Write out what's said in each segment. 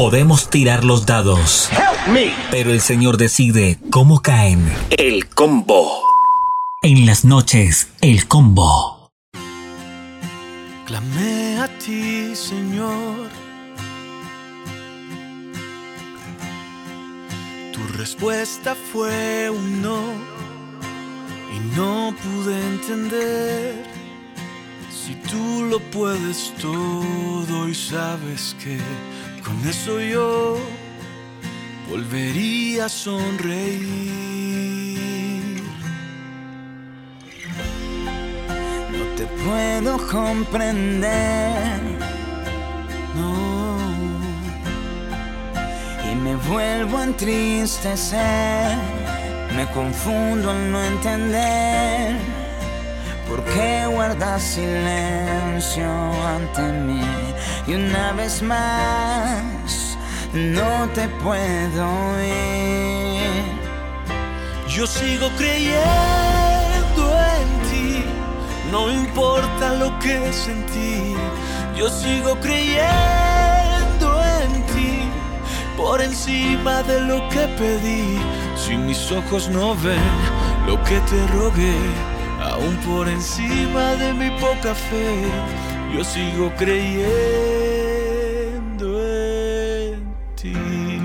Podemos tirar los dados, pero el Señor decide cómo caen. El combo. En las noches, el combo. Clamé a ti, Señor. Tu respuesta fue un no y no pude entender. Si tú lo puedes todo y sabes que con eso yo volvería a sonreír. No te puedo comprender, no, y me vuelvo a entristecer. Me confundo al no entender por qué guardas silencio ante mí. Y una vez más no te puedo oír. Yo sigo creyendo en ti, no importa lo que sentí. Yo sigo creyendo en ti, por encima de lo que pedí. Si mis ojos no ven lo que te rogué, aún por encima de mi poca fe, yo sigo creyendo en ti.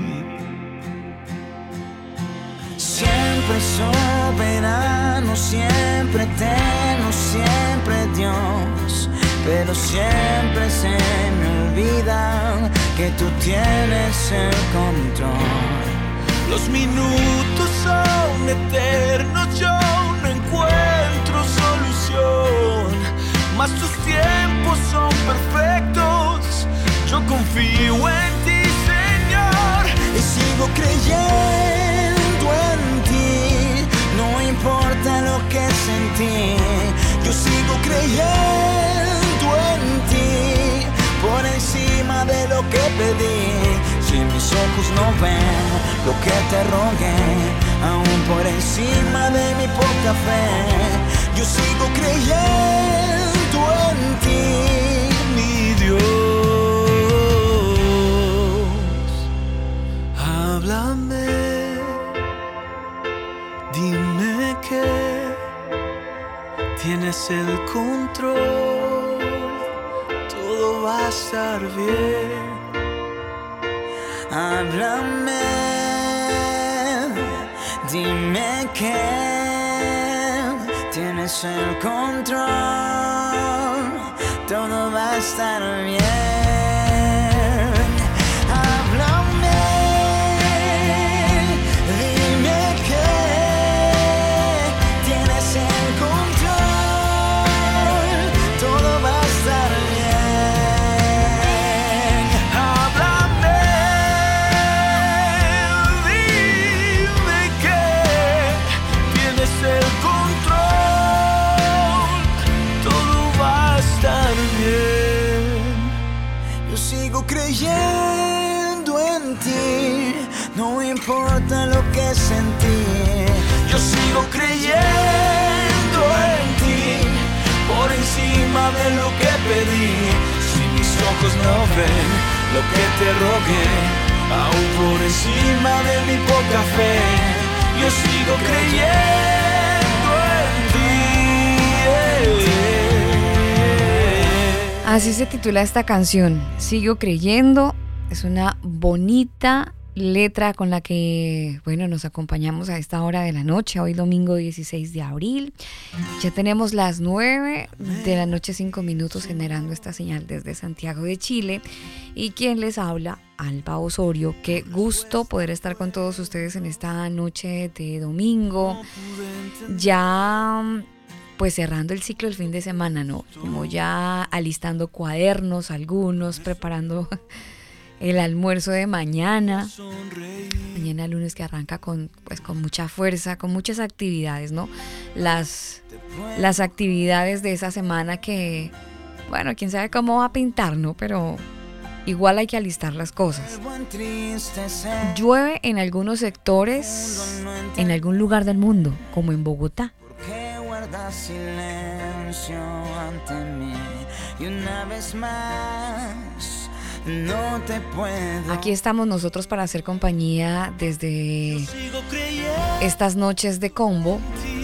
Siempre soberano, siempre eterno, siempre Dios, pero siempre se me olvida que tú tienes el control. Los minutos son eternos, yo no encuentro solución, mas tus tiempos son perfectos. Yo confío en ti, Señor, y sigo creyendo en ti, no importa lo que sentí. Yo sigo creyendo en ti, por encima de lo que pedí. Si mis ojos no ven lo que te rogué, aún por encima de mi poca fe, yo sigo creyendo en ti, mi Dios. Háblame, dime que tienes el control, todo va a estar bien. Háblame, dime que tienes el control, todo va a estar bien. Háblame, dime que tienes el control, todo va a estar bien. Creyendo en ti, no importa lo que sentí. Yo sigo creyendo en ti, por encima de lo que pedí. Si mis ojos no ven lo que te rogué, aún por encima de mi poca fe, yo sigo creyendo en ti. Así se titula esta canción, Sigo Creyendo. Es una bonita letra con la que, bueno, nos acompañamos a esta hora de la noche, hoy domingo 16 de abril. Ya tenemos las 9 de la noche, 5 minutos, generando esta señal desde Santiago de Chile. Y quien les habla, Alba Osorio. Qué gusto poder estar con todos ustedes en esta noche de domingo. Ya pues cerrando el ciclo del fin de semana, ¿no? Como ya alistando cuadernos, algunos preparando el almuerzo de mañana. Mañana lunes que arranca con mucha fuerza, con muchas actividades, ¿no? Las actividades de esa semana que, bueno, quién sabe cómo va a pintar, ¿no? Pero igual hay que alistar las cosas. Llueve en algunos sectores, en algún lugar del mundo, como en Bogotá. Silencio ante mí y una vez más no te puedo. Aquí estamos nosotros para hacer compañía desde estas noches de combo.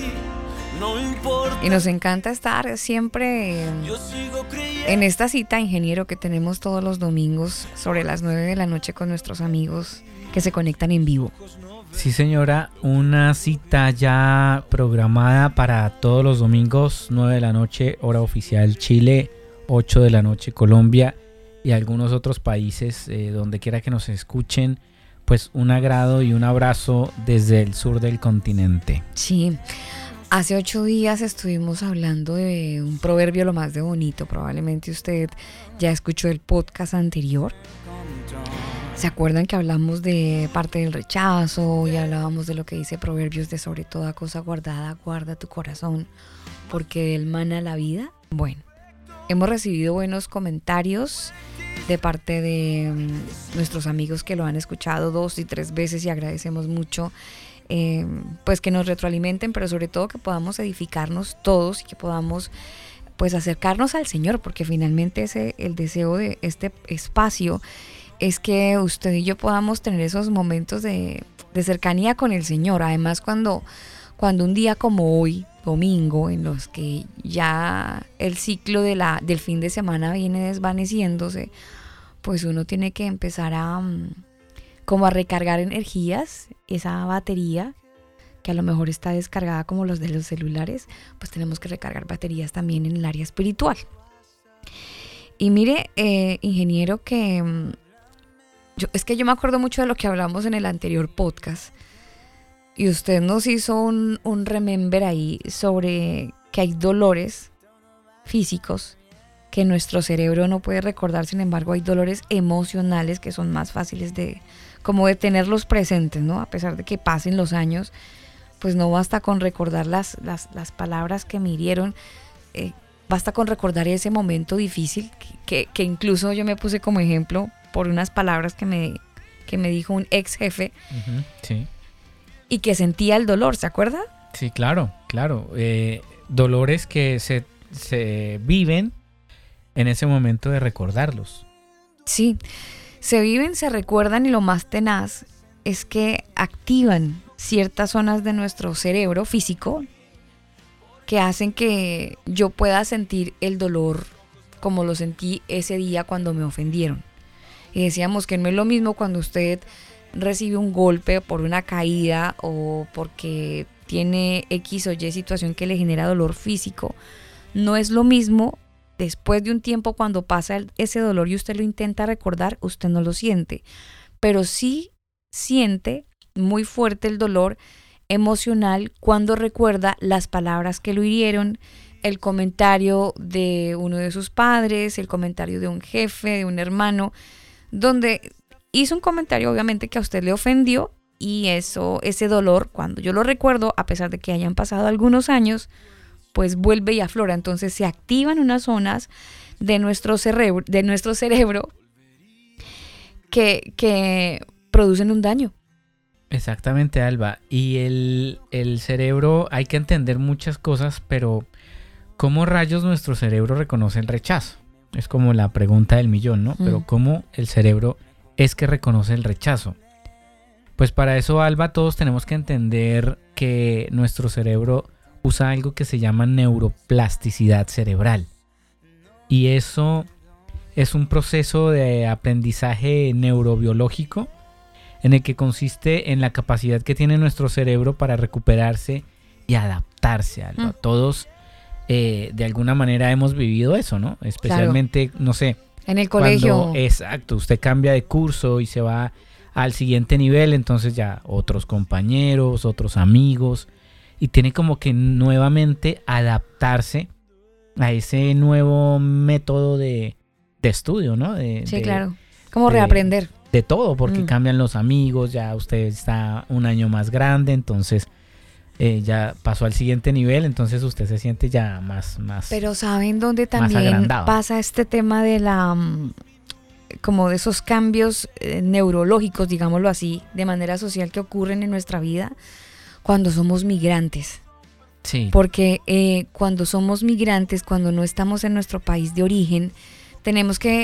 Y nos encanta estar siempre en esta cita, ingeniero, que tenemos todos los domingos sobre las 9 de la noche con nuestros amigos que se conectan en vivo. Sí, señora, una cita ya programada para todos los domingos, 9 de la noche, hora oficial Chile, 8 de la noche Colombia y algunos otros países, donde quiera que nos escuchen. Pues un agrado y un abrazo desde el sur del continente. Sí. Hace 8 días estuvimos hablando de un proverbio lo más de bonito. Probablemente usted ya escuchó el podcast anterior. ¿Se acuerdan que hablamos de parte del rechazo y hablábamos de lo que dice Proverbios de sobre toda cosa guardada, guarda tu corazón, porque de él mana la vida? Bueno, hemos recibido buenos comentarios de parte de nuestros amigos que lo han escuchado 2 y 3 veces y agradecemos mucho. Pues que nos retroalimenten, pero sobre todo que podamos edificarnos todos y que podamos pues acercarnos al Señor, porque finalmente el deseo de este espacio es que usted y yo podamos tener esos momentos de cercanía con el Señor. Además, cuando un día como hoy, domingo, en los que ya el ciclo del fin de semana viene desvaneciéndose, pues uno tiene que empezar como a recargar energías, esa batería que a lo mejor está descargada como los de los celulares, pues tenemos que recargar baterías también en el área espiritual. Y mire, ingeniero, que yo me acuerdo mucho de lo que hablamos en el anterior podcast y usted nos hizo un remember ahí sobre que hay dolores físicos que nuestro cerebro no puede recordar. Sin embargo, hay dolores emocionales que son más fáciles de tenerlos presentes, ¿no? A pesar de que pasen los años, pues no basta con recordar las palabras que me hirieron, basta con recordar ese momento difícil que incluso yo me puse como ejemplo por unas palabras que me dijo un ex jefe. Uh-huh, sí. Y que sentía el dolor, ¿se acuerda? Sí, claro. Dolores que se viven en ese momento de recordarlos. Sí, se viven, se recuerdan, y lo más tenaz es que activan ciertas zonas de nuestro cerebro físico que hacen que yo pueda sentir el dolor como lo sentí ese día cuando me ofendieron. Y decíamos que no es lo mismo cuando usted recibe un golpe por una caída o porque tiene X o Y situación que le genera dolor físico. No es lo mismo después de un tiempo cuando pasa ese dolor y usted lo intenta recordar, usted no lo siente. Pero sí siente muy fuerte el dolor emocional cuando recuerda las palabras que lo hirieron, el comentario de uno de sus padres, el comentario de un jefe, de un hermano, donde hizo un comentario obviamente que a usted le ofendió, y ese dolor, cuando yo lo recuerdo, a pesar de que hayan pasado algunos años, pues vuelve y aflora. Entonces se activan unas zonas de nuestro cerebro que producen un daño. Exactamente, Alba. Y el cerebro, hay que entender muchas cosas, pero ¿cómo rayos nuestro cerebro reconoce el rechazo? Es como la pregunta del millón, ¿no? Pero ¿cómo el cerebro es que reconoce el rechazo? Pues para eso, Alba, todos tenemos que entender que nuestro cerebro usa algo que se llama neuroplasticidad cerebral. Y eso es un proceso de aprendizaje neurobiológico en el que consiste en la capacidad que tiene nuestro cerebro para recuperarse y adaptarse, Alba. Todos de alguna manera hemos vivido eso, ¿no? Especialmente, claro, no sé, en el colegio. Exacto, usted cambia de curso y se va al siguiente nivel, entonces ya otros compañeros, otros amigos, y tiene como que nuevamente adaptarse a ese nuevo método de estudio, ¿no? Sí, claro, como reaprender. De todo, porque cambian los amigos, ya usted está un año más grande, entonces ya pasó al siguiente nivel, entonces usted se siente ya más Pero ¿saben dónde también pasa este tema de como de esos cambios neurológicos, digámoslo así, de manera social que ocurren en nuestra vida cuando somos migrantes? Sí. Porque cuando somos migrantes, cuando no estamos en nuestro país de origen, tenemos que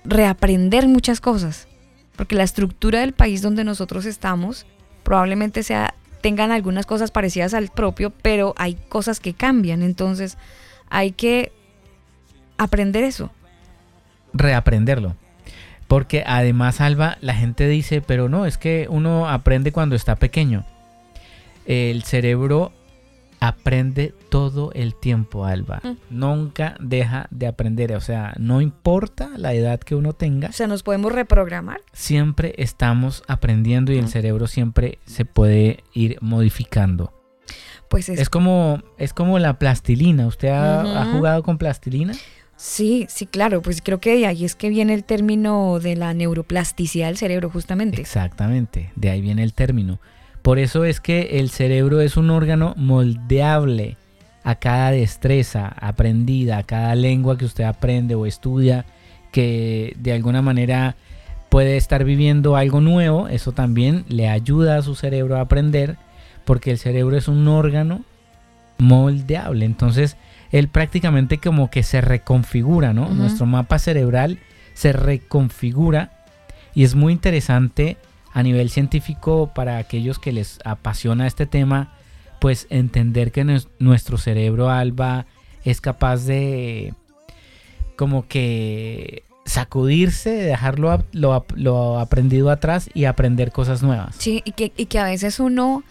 reaprender muchas cosas, porque la estructura del país donde nosotros estamos probablemente tengan algunas cosas parecidas al propio, pero hay cosas que cambian, entonces hay que aprender eso. Reaprenderlo. Porque además, Alba, la gente dice, pero no, es que uno aprende cuando está pequeño. El cerebro aprende todo el tiempo, Alba. Nunca deja de aprender. O sea, no importa la edad que uno tenga. O sea, ¿nos podemos reprogramar? Siempre estamos aprendiendo y el cerebro siempre se puede ir modificando. Pues es como la plastilina. ¿Usted ha jugado con plastilina? Sí, claro, pues creo que de ahí es que viene el término de la neuroplasticidad del cerebro, justamente. Exactamente, de ahí viene el término. Por eso es que el cerebro es un órgano moldeable a cada destreza aprendida, a cada lengua que usted aprende o estudia, que de alguna manera puede estar viviendo algo nuevo. Eso también le ayuda a su cerebro a aprender, porque el cerebro es un órgano moldeable. Entonces, él prácticamente como que se reconfigura, ¿no? Nuestro mapa cerebral se reconfigura y es muy interesante a nivel científico para aquellos que les apasiona este tema, pues entender que nuestro cerebro, Alba, es capaz de como que sacudirse, dejar lo aprendido atrás y aprender cosas nuevas. Sí, y que a veces uno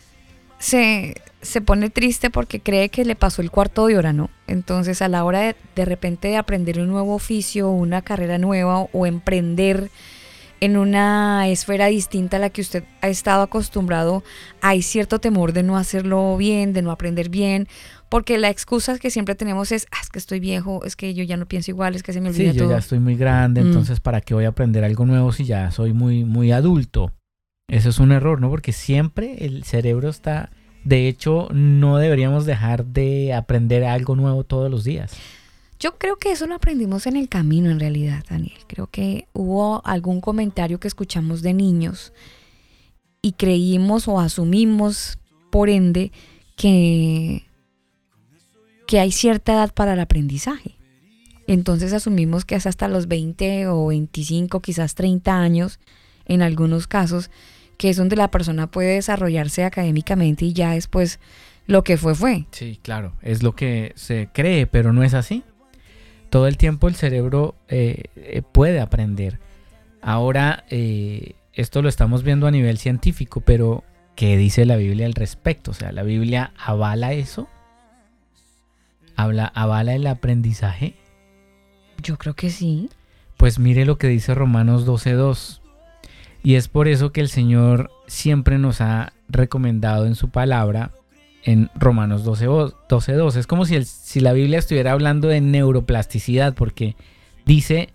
se pone triste porque cree que le pasó el cuarto de hora, ¿no? Entonces, a la hora de repente de aprender un nuevo oficio, una carrera nueva o emprender en una esfera distinta a la que usted ha estado acostumbrado, hay cierto temor de no hacerlo bien, de no aprender bien, porque la excusa que siempre tenemos es que estoy viejo, es que yo ya no pienso igual, es que se me olvida todo. Sí, yo ya estoy muy grande, entonces ¿para qué voy a aprender algo nuevo si ya soy muy, muy adulto? Eso es un error, ¿no? Porque siempre el cerebro está... De hecho, no deberíamos dejar de aprender algo nuevo todos los días. Yo creo que eso lo aprendimos en el camino, en realidad, Daniel. Creo que hubo algún comentario que escuchamos de niños y creímos o asumimos, por ende, que hay cierta edad para el aprendizaje. Entonces asumimos que es hasta los 20 o 25, quizás 30 años, en algunos casos, que es donde la persona puede desarrollarse académicamente y ya después lo que fue. Sí, claro, es lo que se cree, pero no es así. Todo el tiempo el cerebro puede aprender. Ahora, esto lo estamos viendo a nivel científico, pero ¿qué dice la Biblia al respecto? O sea, ¿la Biblia avala eso? ¿Avala el aprendizaje? Yo creo que sí. Pues mire lo que dice Romanos 12:2. Y es por eso que el Señor siempre nos ha recomendado en su palabra, en Romanos 12:2. Es como si la Biblia estuviera hablando de neuroplasticidad, porque dice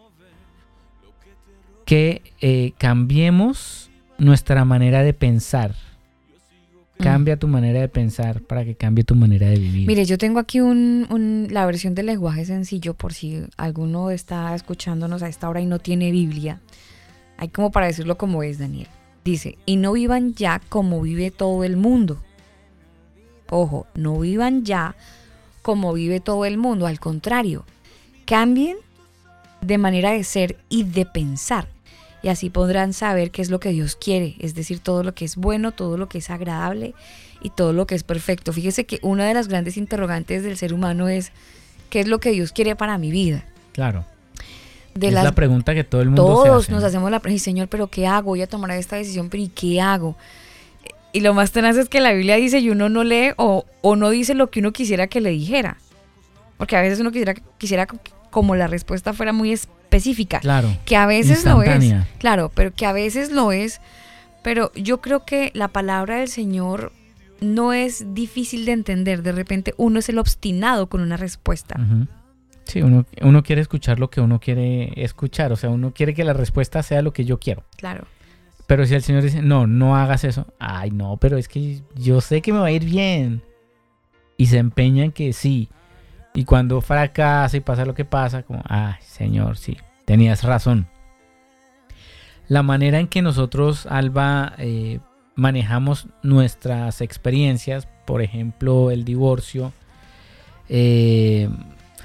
que cambiemos nuestra manera de pensar. Cambia tu manera de pensar para que cambie tu manera de vivir. Mire, yo tengo aquí la versión del lenguaje sencillo, por si alguno está escuchándonos a esta hora y no tiene Biblia. Hay como para decirlo como es, Daniel. Dice, y no vivan ya como vive todo el mundo. Ojo, no vivan ya como vive todo el mundo. Al contrario, cambien de manera de ser y de pensar. Y así podrán saber qué es lo que Dios quiere. Es decir, todo lo que es bueno, todo lo que es agradable y todo lo que es perfecto. Fíjese que una de las grandes interrogantes del ser humano es, ¿qué es lo que Dios quiere para mi vida? Claro. Es la pregunta que todo el mundo se hace. Todos nos hacemos la pregunta, Señor, ¿pero qué hago? Voy a tomar esta decisión, pero ¿y qué hago? Y lo más tenaz es que la Biblia dice y uno no lee o no dice lo que uno quisiera que le dijera. Porque a veces uno quisiera como la respuesta fuera muy específica. Claro. Que a veces lo es. Claro, pero que a veces lo es. Pero yo creo que la palabra del Señor no es difícil de entender. De repente uno es el obstinado con una respuesta. Uh-huh. Sí, uno quiere escuchar lo que uno quiere escuchar. O sea, uno quiere que la respuesta sea lo que yo quiero. Claro. Pero si el Señor dice, no hagas eso. Ay, no, pero es que yo sé que me va a ir bien. Y se empeña en que sí. Y cuando fracasa y pasa lo que pasa, como, ay, Señor, sí, tenías razón. La manera en que nosotros, Alba, manejamos nuestras experiencias, por ejemplo, el divorcio,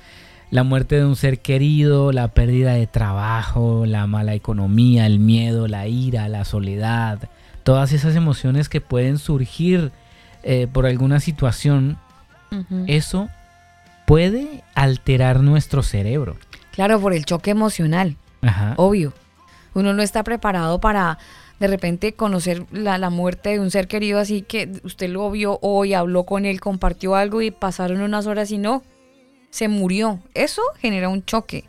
la muerte de un ser querido, la pérdida de trabajo, la mala economía, el miedo, la ira, la soledad, todas esas emociones que pueden surgir por alguna situación, eso puede alterar nuestro cerebro. Claro, por el choque emocional, obvio. Uno no está preparado para de repente conocer la muerte de un ser querido, así que usted lo vio hoy, habló con él, compartió algo y pasaron unas horas y no, se murió. Eso genera un choque.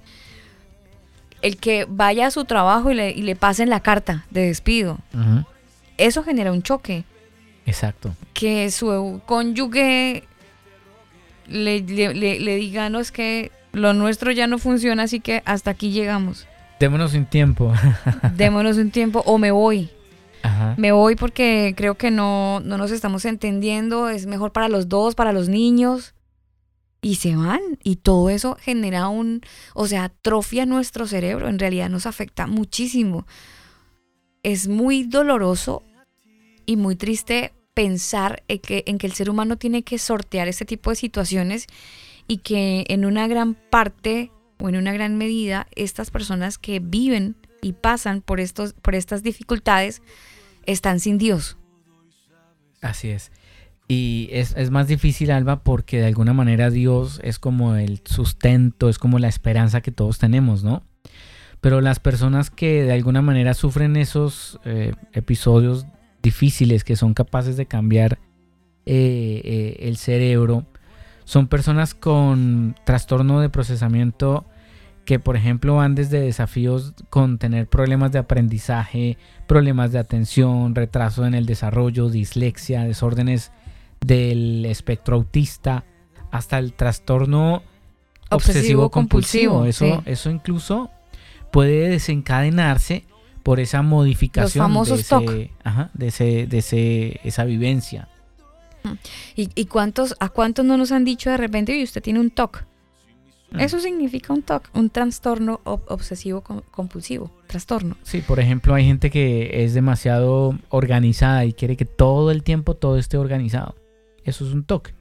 El que vaya a su trabajo y le pasen la carta de despido, eso genera un choque. Exacto. Que su cónyuge le diga, no, es que lo nuestro ya no funciona, así que hasta aquí llegamos. Démonos un tiempo. Démonos un tiempo o me voy. Me voy porque creo que no nos estamos entendiendo, es mejor para los dos, para los niños. Y se van. Y todo eso genera atrofia nuestro cerebro. En realidad nos afecta muchísimo. Es muy doloroso y muy triste pensar en que el ser humano tiene que sortear este tipo de situaciones y que en una gran parte o en una gran medida estas personas que viven y pasan por estas dificultades están sin Dios. Así es. Y es más difícil, Alba, porque de alguna manera Dios es como el sustento, es como la esperanza que todos tenemos, ¿no? Pero las personas que de alguna manera sufren esos episodios difíciles que son capaces de cambiar el cerebro, son personas con trastorno de procesamiento que, por ejemplo, van desde desafíos con tener problemas de aprendizaje, problemas de atención, retraso en el desarrollo, dislexia, desórdenes del espectro autista, hasta el trastorno obsesivo-compulsivo. Eso incluso puede desencadenarse por esa modificación. Los famosos TOC. De esa vivencia. ¿Y a cuántos no nos han dicho de repente, oye, usted tiene un TOC? Eso significa un TOC, un trastorno obsesivo-compulsivo, trastorno. Sí, por ejemplo, hay gente que es demasiado organizada y quiere que todo el tiempo todo esté organizado. Eso es un TOC.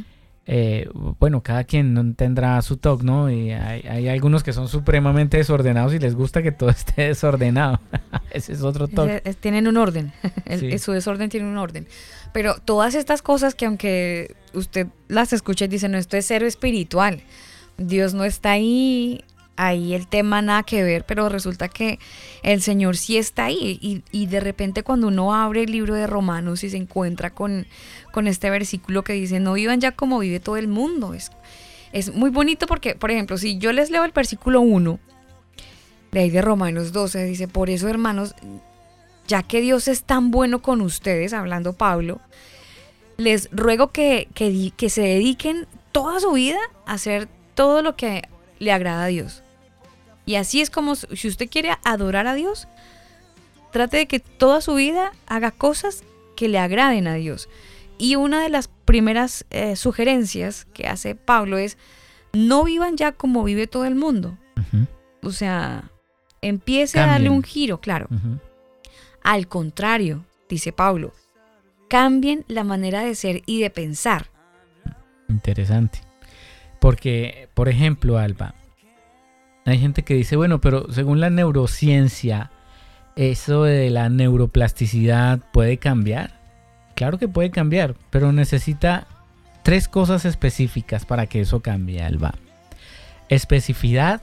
Bueno, cada quien tendrá su TOC, ¿no? Y hay algunos que son supremamente desordenados y les gusta que todo esté desordenado. Ese es otro TOC. Tienen un orden. Sí. Su desorden tiene un orden. Pero todas estas cosas que aunque usted las escucha y dice, no, esto es cero espiritual, Dios no está ahí el tema nada que ver, pero resulta que el Señor sí está ahí. Y de repente cuando uno abre el libro de Romanos y se encuentra con este versículo que dice, no vivan ya como vive todo el mundo. Es muy bonito porque, por ejemplo, si yo les leo el versículo 1 de ahí de Romanos 12, dice, por eso, hermanos, ya que Dios es tan bueno con ustedes, hablando Pablo, les ruego que se dediquen toda su vida a hacer todo lo que le agrada a Dios. Y así es como, si usted quiere adorar a Dios, trate de que toda su vida haga cosas que le agraden a Dios. Y una de las primeras sugerencias que hace Pablo es, no vivan ya como vive todo el mundo. O sea, empiece a darle un giro, claro. Al contrario, dice Pablo, cambien la manera de ser y de pensar. Interesante. Porque, por ejemplo, Alba, hay gente que dice, bueno, pero según la neurociencia, ¿eso de la neuroplasticidad puede cambiar? Claro que puede cambiar, pero necesita 3 cosas específicas para que eso cambie, Alba. Especificidad,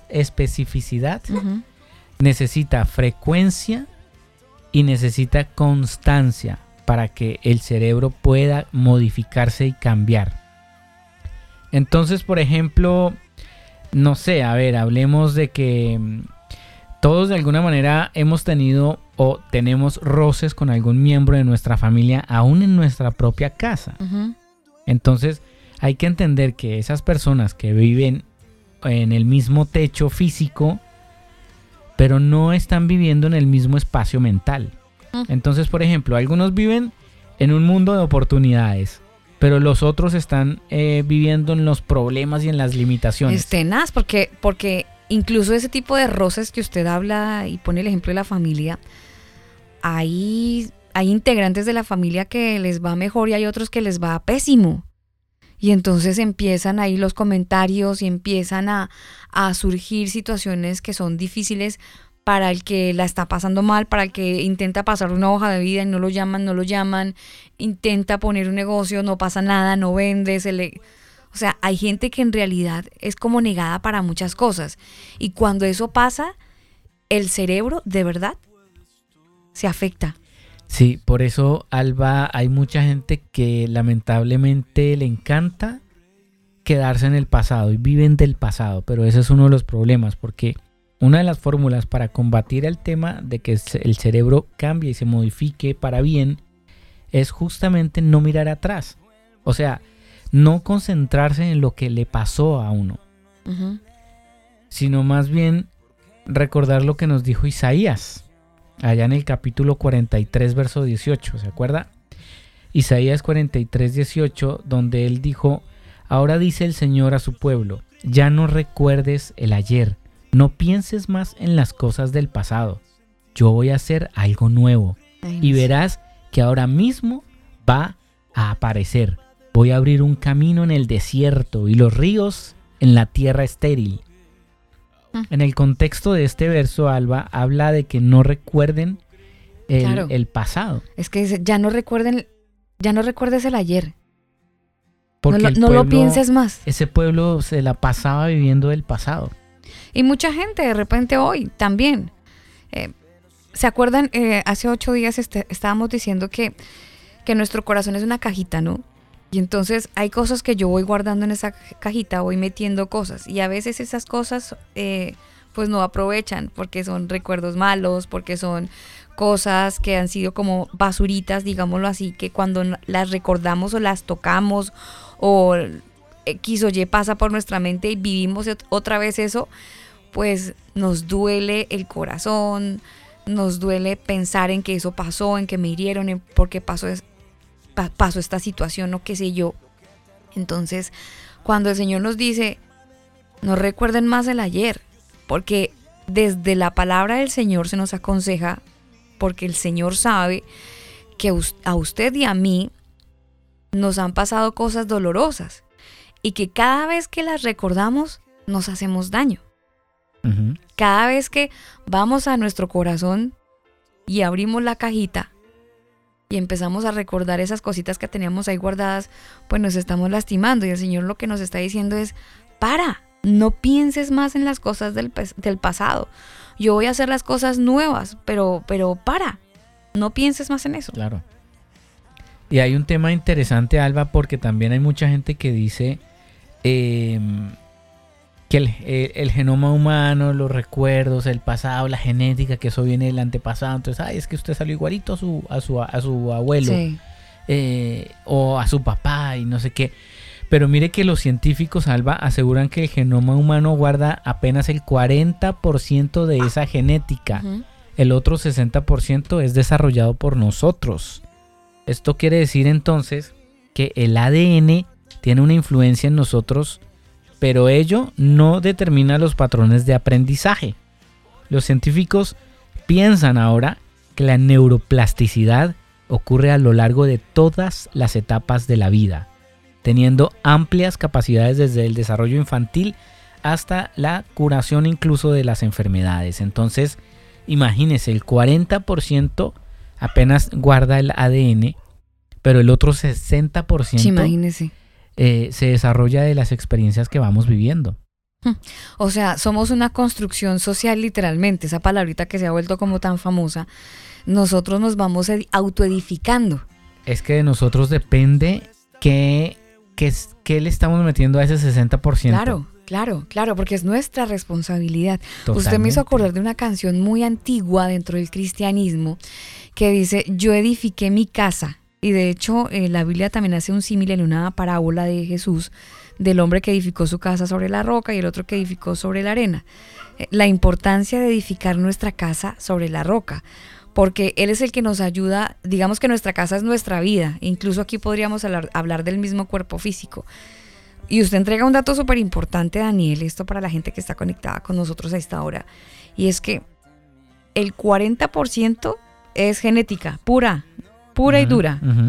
necesita frecuencia y necesita constancia para que el cerebro pueda modificarse y cambiar. Entonces, por ejemplo, no sé, a ver, hablemos de que todos de alguna manera hemos tenido o tenemos roces con algún miembro de nuestra familia, aún en nuestra propia casa. Entonces, hay que entender que esas personas que viven en el mismo techo físico, pero no están viviendo en el mismo espacio mental. Entonces, por ejemplo, algunos viven en un mundo de oportunidades, pero los otros están viviendo en los problemas y en las limitaciones. Es tenaz, porque incluso ese tipo de roces que usted habla y pone el ejemplo de la familia, hay integrantes de la familia que les va mejor y hay otros que les va pésimo. Y entonces empiezan ahí los comentarios y empiezan a surgir situaciones que son difíciles para el que la está pasando mal, para el que intenta pasar una hoja de vida y no lo llaman, intenta poner un negocio, no pasa nada, no vende, o sea, hay gente que en realidad es como negada para muchas cosas. Y cuando eso pasa, el cerebro de verdad se afecta. Sí, por eso, Alba, hay mucha gente que lamentablemente le encanta quedarse en el pasado y viven del pasado, pero ese es uno de los problemas, porque una de las fórmulas para combatir el tema de que el cerebro cambie y se modifique para bien es justamente no mirar atrás. O sea, no concentrarse en lo que le pasó a uno, sino más bien recordar lo que nos dijo Isaías. Allá en el capítulo 43, verso 18, ¿se acuerda? Isaías 43, 18, donde él dijo: ahora dice el Señor a su pueblo, ya no recuerdes el ayer, no pienses más en las cosas del pasado. Yo voy a hacer algo nuevo y verás que ahora mismo va a aparecer. Voy a abrir un camino en el desierto y los ríos en la tierra estéril. En el contexto de este verso, Alba, habla de que no recuerden el pasado. Es que dice, ya no recuerdes el ayer. Porque no lo pienses más. Ese pueblo se la pasaba viviendo del pasado. Y mucha gente de repente hoy también. ¿Se acuerdan? Hace 8 días estábamos diciendo que nuestro corazón es una cajita, ¿no? Y entonces hay cosas que yo voy guardando en esa cajita, voy metiendo cosas. Y a veces esas cosas pues no aprovechan porque son recuerdos malos, porque son cosas que han sido como basuritas, digámoslo así, que cuando las recordamos o las tocamos o X o Y pasa por nuestra mente y vivimos otra vez eso, pues nos duele el corazón, nos duele pensar en que eso pasó, en que me hirieron, en por qué pasó esta situación o qué sé yo. Entonces, cuando el Señor nos dice, no recuerden más el ayer, porque desde la palabra del Señor se nos aconseja, porque el Señor sabe que a usted y a mí nos han pasado cosas dolorosas y que cada vez que las recordamos nos hacemos daño. Cada vez que vamos a nuestro corazón y abrimos la cajita y empezamos a recordar esas cositas que teníamos ahí guardadas, pues nos estamos lastimando. Y el Señor lo que nos está diciendo es, no pienses más en las cosas del pasado. Yo voy a hacer las cosas nuevas, pero no pienses más en eso. Claro. Y hay un tema interesante, Alba, porque también hay mucha gente que dice que el genoma humano, los recuerdos, el pasado, la genética, que eso viene del antepasado. Entonces, es que usted salió igualito a su abuelo, sí, o a su papá y no sé qué. Pero mire que los científicos, Alba, aseguran que el genoma humano guarda apenas el 40% de esa genética. El otro 60% es desarrollado por nosotros. Esto quiere decir entonces que el ADN tiene una influencia en nosotros, pero ello no determina los patrones de aprendizaje. Los científicos piensan ahora que la neuroplasticidad ocurre a lo largo de todas las etapas de la vida, teniendo amplias capacidades desde el desarrollo infantil hasta la curación incluso de las enfermedades. Entonces, imagínese, el 40% apenas guarda el ADN, pero el otro 60% sí, imagínese, se desarrolla de las experiencias que vamos viviendo. O sea, somos una construcción social literalmente, esa palabrita que se ha vuelto como tan famosa. Nosotros nos vamos autoedificando. Es que de nosotros depende qué le estamos metiendo a ese 60%. Claro, porque es nuestra responsabilidad. Totalmente. Usted me hizo acordar de una canción muy antigua dentro del cristianismo que dice, yo edifiqué mi casa. Y de hecho, la Biblia también hace un símil en una parábola de Jesús, del hombre que edificó su casa sobre la roca y el otro que edificó sobre la arena. La importancia de edificar nuestra casa sobre la roca, porque Él es el que nos ayuda. Digamos que nuestra casa es nuestra vida. Incluso aquí podríamos hablar del mismo cuerpo físico. Y usted entrega un dato súper importante, Daniel, esto para la gente que está conectada con nosotros a esta hora, y es que el 40% es genética, pura y dura,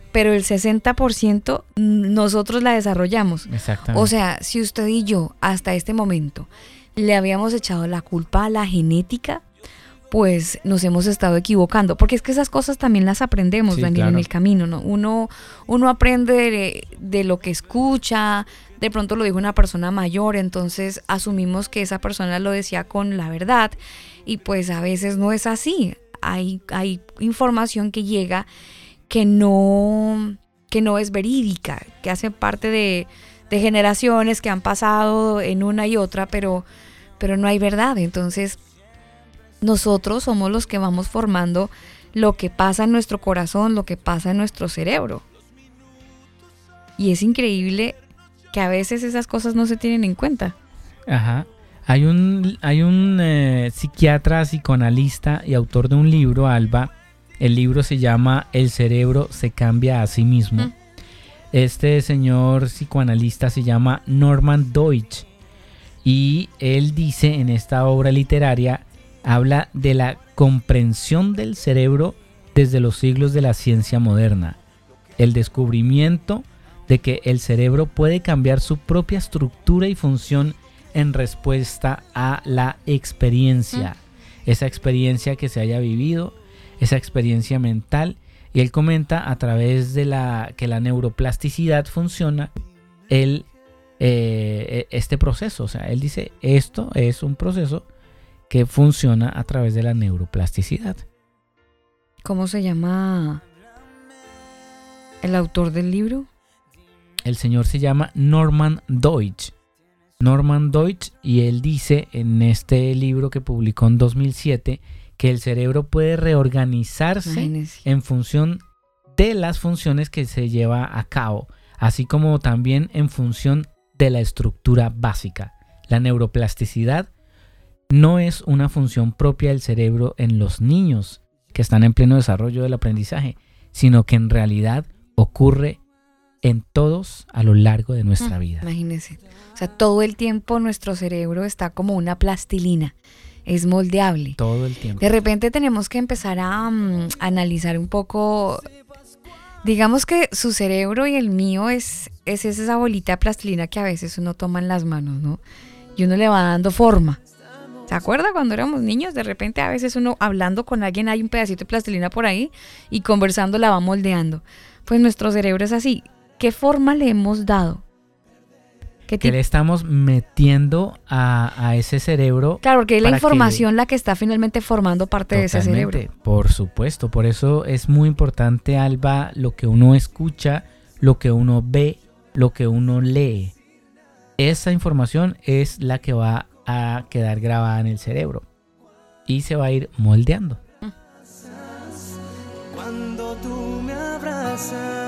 pero el 60% nosotros la desarrollamos. Exactamente. O sea, si usted y yo hasta este momento le habíamos echado la culpa a la genética, pues nos hemos estado equivocando, porque es que esas cosas también las aprendemos, Sí, Daniel, claro. en el camino, ¿no? Uno aprende de lo que escucha, de pronto lo dijo una persona mayor, entonces asumimos que esa persona lo decía con la verdad, y pues a veces no es así. Hay información que llega que no es verídica, que hace parte de generaciones que han pasado en una y otra, pero no hay verdad. Entonces nosotros somos los que vamos formando lo que pasa en nuestro corazón, lo que pasa en nuestro cerebro. Y es increíble que a veces esas cosas no se tienen en cuenta. Ajá. Hay un psiquiatra, psicoanalista y autor de un libro, Alba. El libro se llama El cerebro se cambia a sí mismo. Este señor psicoanalista se llama Norman Deutsch. Y él dice en esta obra literaria, habla de la comprensión del cerebro desde los siglos de la ciencia moderna. El descubrimiento de que el cerebro puede cambiar su propia estructura y función en respuesta a la experiencia. Esa experiencia que se haya vivido, esa experiencia mental. Y él comenta a través de que la neuroplasticidad funciona este proceso. O sea, él dice, esto es un proceso que funciona a través de la neuroplasticidad. ¿Cómo se llama el autor del libro? El señor se llama Norman Deutsch. Norman Deutsch, y él dice en este libro que publicó en 2007 que el cerebro puede reorganizarse Imagínese. en función de las funciones que se lleva a cabo, así como también en función de la estructura básica. La neuroplasticidad no es una función propia del cerebro en los niños que están en pleno desarrollo del aprendizaje, sino que en realidad ocurre en todos a lo largo de nuestra vida. Imagínese. O sea, todo el tiempo nuestro cerebro está como una plastilina. Es moldeable. Todo el tiempo. De repente tenemos que empezar a analizar un poco. Digamos que su cerebro y el mío es esa bolita de plastilina que a veces uno toma en las manos, ¿no? Y uno le va dando forma. ¿Se acuerda cuando éramos niños? De repente a veces uno hablando con alguien hay un pedacito de plastilina por ahí y conversando la va moldeando. Pues nuestro cerebro es así. ¿Qué forma le hemos dado? Que le estamos metiendo a ese cerebro. Claro, porque es la información la que está finalmente formando parte de ese cerebro. Por supuesto, por eso es muy importante, Alba, lo que uno escucha, lo que uno ve, lo que uno lee. Esa información es la que va a quedar grabada en el cerebro y se va a ir moldeando. Cuando tú me abrazas,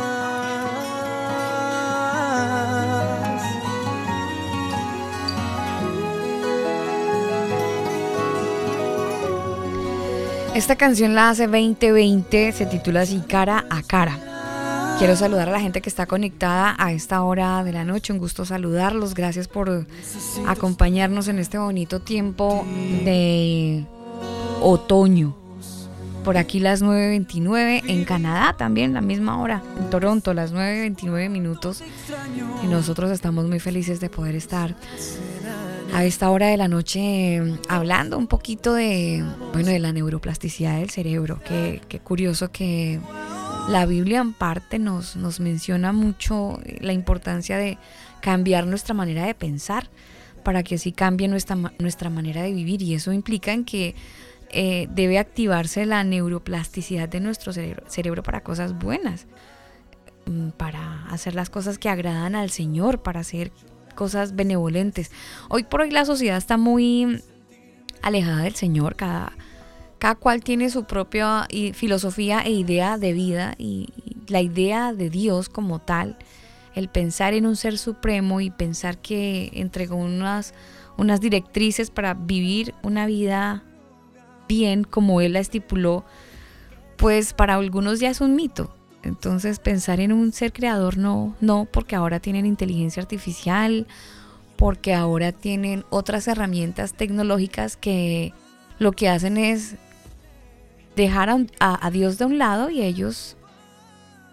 esta canción la hace 2020, se titula así, Cara a Cara. Quiero saludar a la gente que está conectada a esta hora de la noche, un gusto saludarlos, gracias por acompañarnos en este bonito tiempo de otoño. Por aquí las 9:29, en Canadá también la misma hora, en Toronto las 9:29 minutos, y nosotros estamos muy felices de poder estar a esta hora de la noche hablando un poquito de la neuroplasticidad del cerebro. Qué curioso que la Biblia en parte nos menciona mucho la importancia de cambiar nuestra manera de pensar para que así cambie nuestra manera de vivir, y eso implica en que debe activarse la neuroplasticidad de nuestro cerebro para cosas buenas, para hacer las cosas que agradan al Señor, para hacer cosas benevolentes. Hoy por hoy la sociedad está muy alejada del Señor, cada cual tiene su propia filosofía e idea de vida, y la idea de Dios como tal, el pensar en un ser supremo y pensar que entregó unas directrices para vivir una vida bien como Él la estipuló, pues para algunos ya es un mito. Entonces pensar en un ser creador no, porque ahora tienen inteligencia artificial, porque ahora tienen otras herramientas tecnológicas que lo que hacen es dejar a Dios de un lado y ellos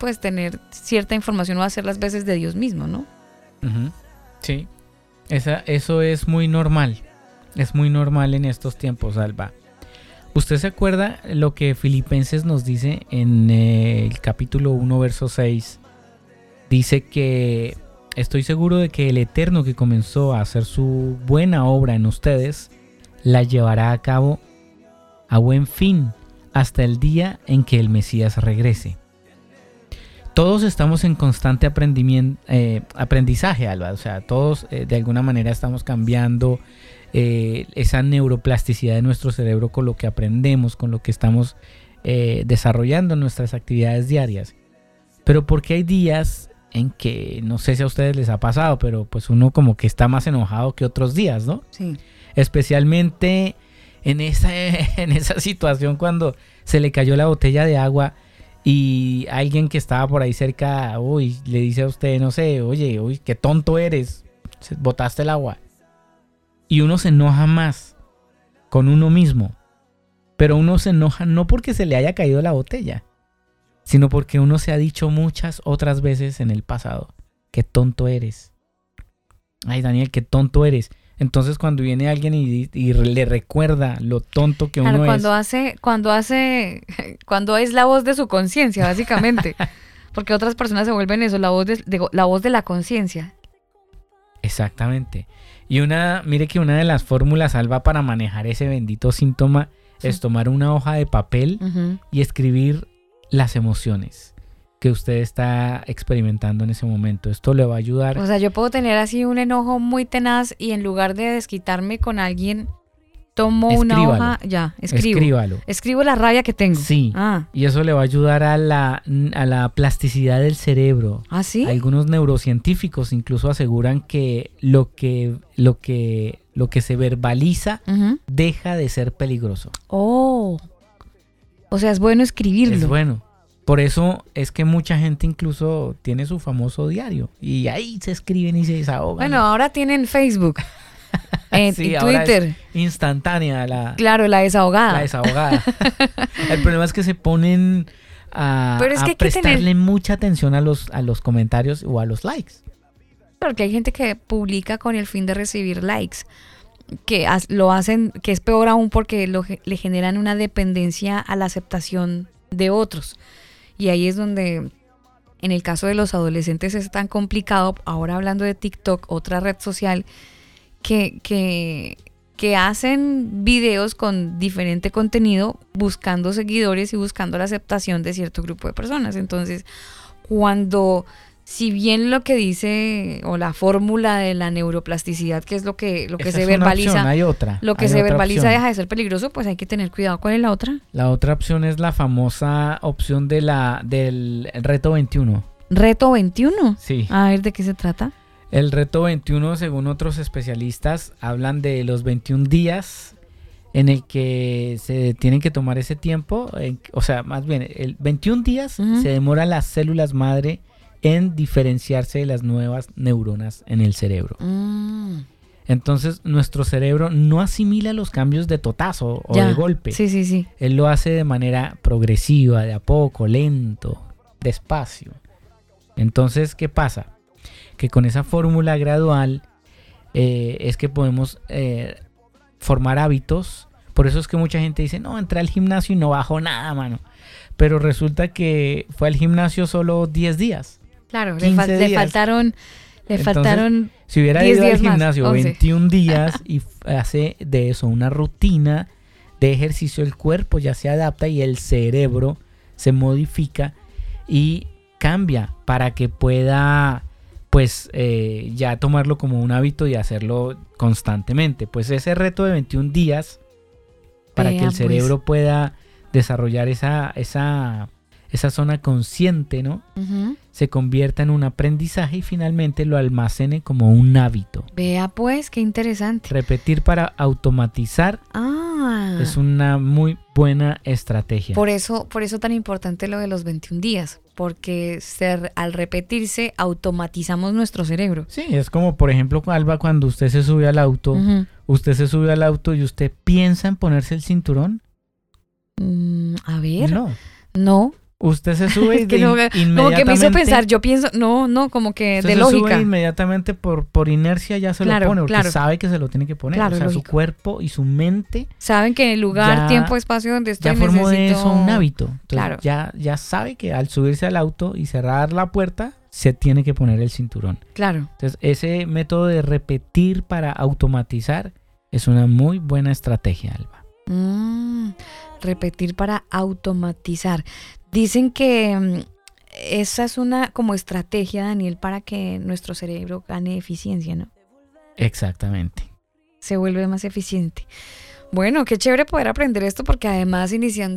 pues tener cierta información o hacer las veces de Dios mismo, ¿no? Uh-huh. Sí, eso es muy normal. Es muy normal en estos tiempos, Alba. ¿Usted se acuerda lo que Filipenses nos dice en el capítulo 1, verso 6? Dice que estoy seguro de que el Eterno que comenzó a hacer su buena obra en ustedes, la llevará a cabo a buen fin hasta el día en que el Mesías regrese. Todos estamos en constante aprendizaje, Alba. O sea, todos de alguna manera estamos cambiando esa neuroplasticidad de nuestro cerebro con lo que aprendemos, con lo que estamos desarrollando en nuestras actividades diarias. Pero porque hay días en que, no sé si a ustedes les ha pasado, pero pues uno como que está más enojado que otros días, ¿no? Sí. Especialmente en esa situación cuando se le cayó la botella de agua y alguien que estaba por ahí cerca, le dice a usted, no sé, oye, qué tonto eres, botaste el agua. Y uno se enoja más con uno mismo, pero uno se enoja no porque se le haya caído la botella, sino porque uno se ha dicho muchas otras veces en el pasado, qué tonto eres. Ay, Daniel, qué tonto eres. Entonces cuando viene alguien y le recuerda lo tonto que uno es. Cuando es la voz de su conciencia, básicamente. Porque otras personas se vuelven eso, la voz de la conciencia. Exactamente. Y mire que una de las fórmulas, Alba, para manejar ese bendito síntoma es tomar una hoja de papel y escribir las emociones que usted está experimentando en ese momento. Esto le va a ayudar. O sea, yo puedo tener así un enojo muy tenaz y en lugar de desquitarme con alguien, tomo una hoja, escríbalo. Escribo la rabia que tengo. Sí. Y eso le va a ayudar a la plasticidad del cerebro. ¿Ah, sí? Algunos neurocientíficos incluso aseguran que lo que se verbaliza deja de ser peligroso. Oh. O sea, es bueno escribirlo. Es bueno. Por eso es que mucha gente incluso tiene su famoso diario y ahí se escriben y se desahogan. Bueno, ahora tienen Facebook sí, y Twitter. Instantánea Claro, la desahogada. La desahogada. El problema es que se ponen a prestarle mucha atención a los comentarios o a los likes. Porque hay gente que publica con el fin de recibir likes, que lo hacen, que es peor aún porque le generan una dependencia a la aceptación de otros. Y ahí es donde, en el caso de los adolescentes, es tan complicado. Ahora hablando de TikTok, otra red social, que hacen videos con diferente contenido, buscando seguidores y buscando la aceptación de cierto grupo de personas. Entonces, si bien lo que dice, o la fórmula de la neuroplasticidad, que es lo que se verbaliza, opción, hay otra. Lo que se verbaliza deja de ser peligroso, pues hay que tener cuidado. ¿Cuál es la otra? La otra opción es la famosa opción del reto 21. ¿Reto 21? Sí. A ver, ¿de qué se trata? El reto 21, según otros especialistas, hablan de los 21 días en el que se tienen que tomar ese tiempo. O sea, más bien, el 21 días se demoran las células madre en diferenciarse de las nuevas neuronas en el cerebro. Entonces, nuestro cerebro no asimila los cambios de totazo o de golpe. Sí. Él lo hace de manera progresiva, de a poco, lento, despacio. Entonces, ¿qué pasa? Que con esa fórmula gradual es que podemos formar hábitos. Por eso es que mucha gente dice, no, entré al gimnasio y no bajo nada, mano. Pero resulta que fue al gimnasio solo 10 días. Claro, le faltaron si hubiera ido al gimnasio 21 días y hace de eso una rutina de ejercicio, el cuerpo ya se adapta y el cerebro se modifica y cambia para que pueda ya tomarlo como un hábito y hacerlo constantemente. Pues ese reto de 21 días para que el cerebro pueda desarrollar esa zona consciente, ¿no? Se convierta en un aprendizaje y finalmente lo almacene como un hábito. Vea pues, qué interesante. Repetir para automatizar es una muy buena estrategia. Por eso tan importante lo de los 21 días, porque al repetirse automatizamos nuestro cerebro. Sí, es como por ejemplo, Alba, cuando usted se sube al auto, usted se sube al auto y usted piensa en ponerse el cinturón. A ver. No. Usted se sube y inmediatamente... Como que me hizo pensar, yo pienso, no, como que de lógica. Se sube inmediatamente por inercia ya se lo pone, porque sabe que se lo tiene que poner. Claro, o sea, lógico. Su cuerpo y su mente... Saben que en el lugar, tiempo, espacio donde estoy ya formó necesito... de eso un hábito. Entonces, claro. ya sabe que al subirse al auto y cerrar la puerta, se tiene que poner el cinturón. Claro. Entonces, ese método de repetir para automatizar es una muy buena estrategia, Alba. Repetir para automatizar. Dicen que esa es una como estrategia, Daniel, para que nuestro cerebro gane eficiencia, ¿no? Exactamente. Se vuelve más eficiente. Bueno, qué chévere poder aprender esto, porque además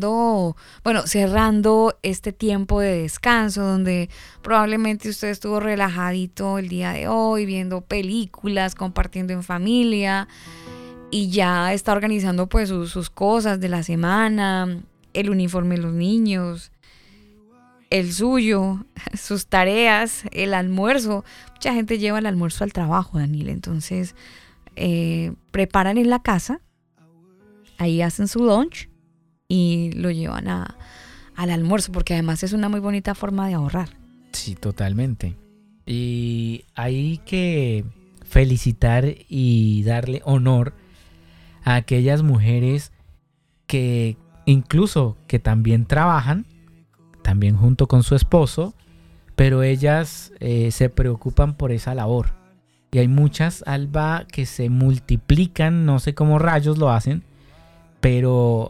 cerrando este tiempo de descanso donde probablemente usted estuvo relajadito el día de hoy, viendo películas, compartiendo en familia y ya está organizando pues sus cosas de la semana, el uniforme de los niños, el suyo, sus tareas, el almuerzo. Mucha gente lleva el almuerzo al trabajo, Daniel, entonces preparan en la casa. Ahí hacen su lunch y lo llevan al almuerzo, porque además es una muy bonita forma de ahorrar. Sí, totalmente. Y hay que felicitar y darle honor a aquellas mujeres que incluso que también trabajan, también junto con su esposo, pero ellas se preocupan por esa labor. Y hay muchas, Alba, que se multiplican, no sé cómo rayos lo hacen, pero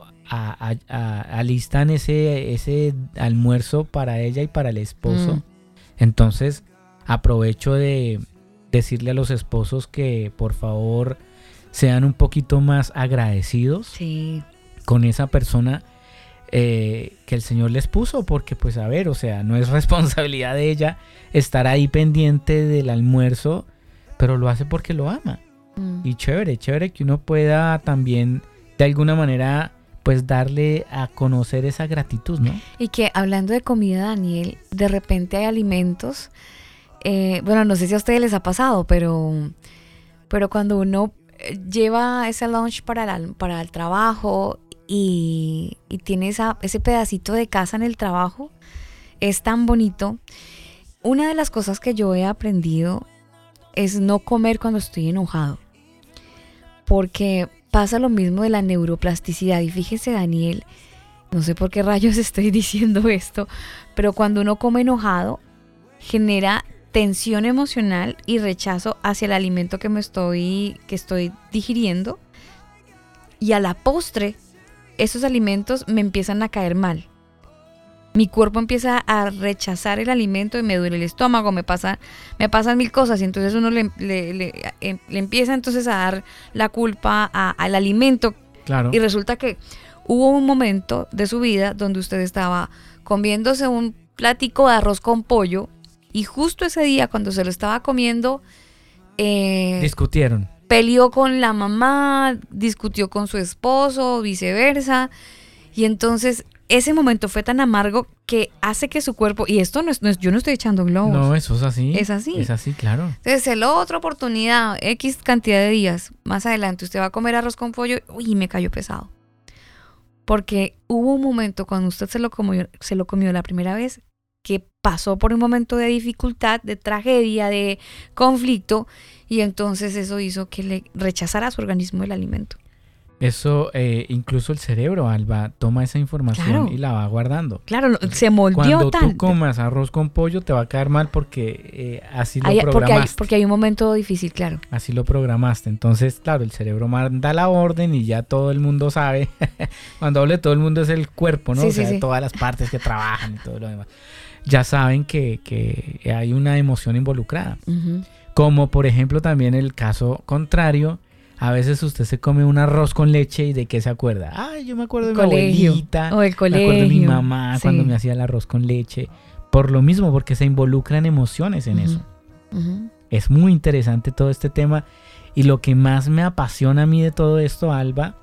alistan ese almuerzo para ella y para el esposo. Entonces aprovecho de decirle a los esposos que por favor sean un poquito más agradecidos con esa persona que el Señor les puso, porque pues a ver, o sea, no es responsabilidad de ella estar ahí pendiente del almuerzo, pero lo hace porque lo ama. Y chévere que uno pueda también de alguna manera pues darle a conocer esa gratitud, ¿no? Y que hablando de comida, Daniel, de repente hay alimentos, no sé si a ustedes les ha pasado, pero cuando uno lleva ese lunch para el trabajo y tiene ese pedacito de casa en el trabajo, es tan bonito. Una de las cosas que yo he aprendido es no comer cuando estoy enojado, porque pasa lo mismo de la neuroplasticidad. Y fíjese, Daniel, no sé por qué rayos estoy diciendo esto, pero cuando uno come enojado, genera tensión emocional y rechazo hacia el alimento que estoy digiriendo. Y a la postre, esos alimentos me empiezan a caer mal. Mi cuerpo empieza a rechazar el alimento y me duele el estómago, me pasan mil cosas, y entonces uno le empieza entonces a dar la culpa al alimento. Claro. Y resulta que hubo un momento de su vida donde usted estaba comiéndose un platico de arroz con pollo, y justo ese día cuando se lo estaba comiendo, discutieron. Peleó con la mamá, discutió con su esposo, viceversa, y entonces ese momento fue tan amargo que hace que su cuerpo, y esto no es, yo no estoy echando globos. No, eso es así. Es así. Es así, claro. Entonces, la otra oportunidad, X cantidad de días más adelante, usted va a comer arroz con pollo, uy, me cayó pesado. Porque hubo un momento cuando usted se lo comió la primera vez, que pasó por un momento de dificultad, de tragedia, de conflicto, y entonces eso hizo que le rechazara a su organismo el alimento. Eso, incluso el cerebro, Alba, toma esa información, claro, y la va guardando. Claro, se moldeó Cuando tanto. tú comas arroz con pollo te va a caer mal porque así lo programaste. Porque hay un momento difícil, claro. Así lo programaste. Entonces, claro, el cerebro manda la orden y ya todo el mundo sabe. Cuando hablo de todo el mundo es el cuerpo, ¿no? Sí, o sea, sí. todas las partes que trabajan y todo lo demás. Ya saben que hay una emoción involucrada. Uh-huh. Como por ejemplo también el caso contrario. A veces usted se come un arroz con leche y ¿de qué se acuerda? Ay, yo me acuerdo de mi abuelita, o el colegio. Me acuerdo de mi mamá, sí, cuando me hacía el arroz con leche. Por lo mismo, porque se involucran emociones en, uh-huh, eso. Uh-huh. Es muy interesante todo este tema. Y lo que más me apasiona a mí de todo esto, Alba,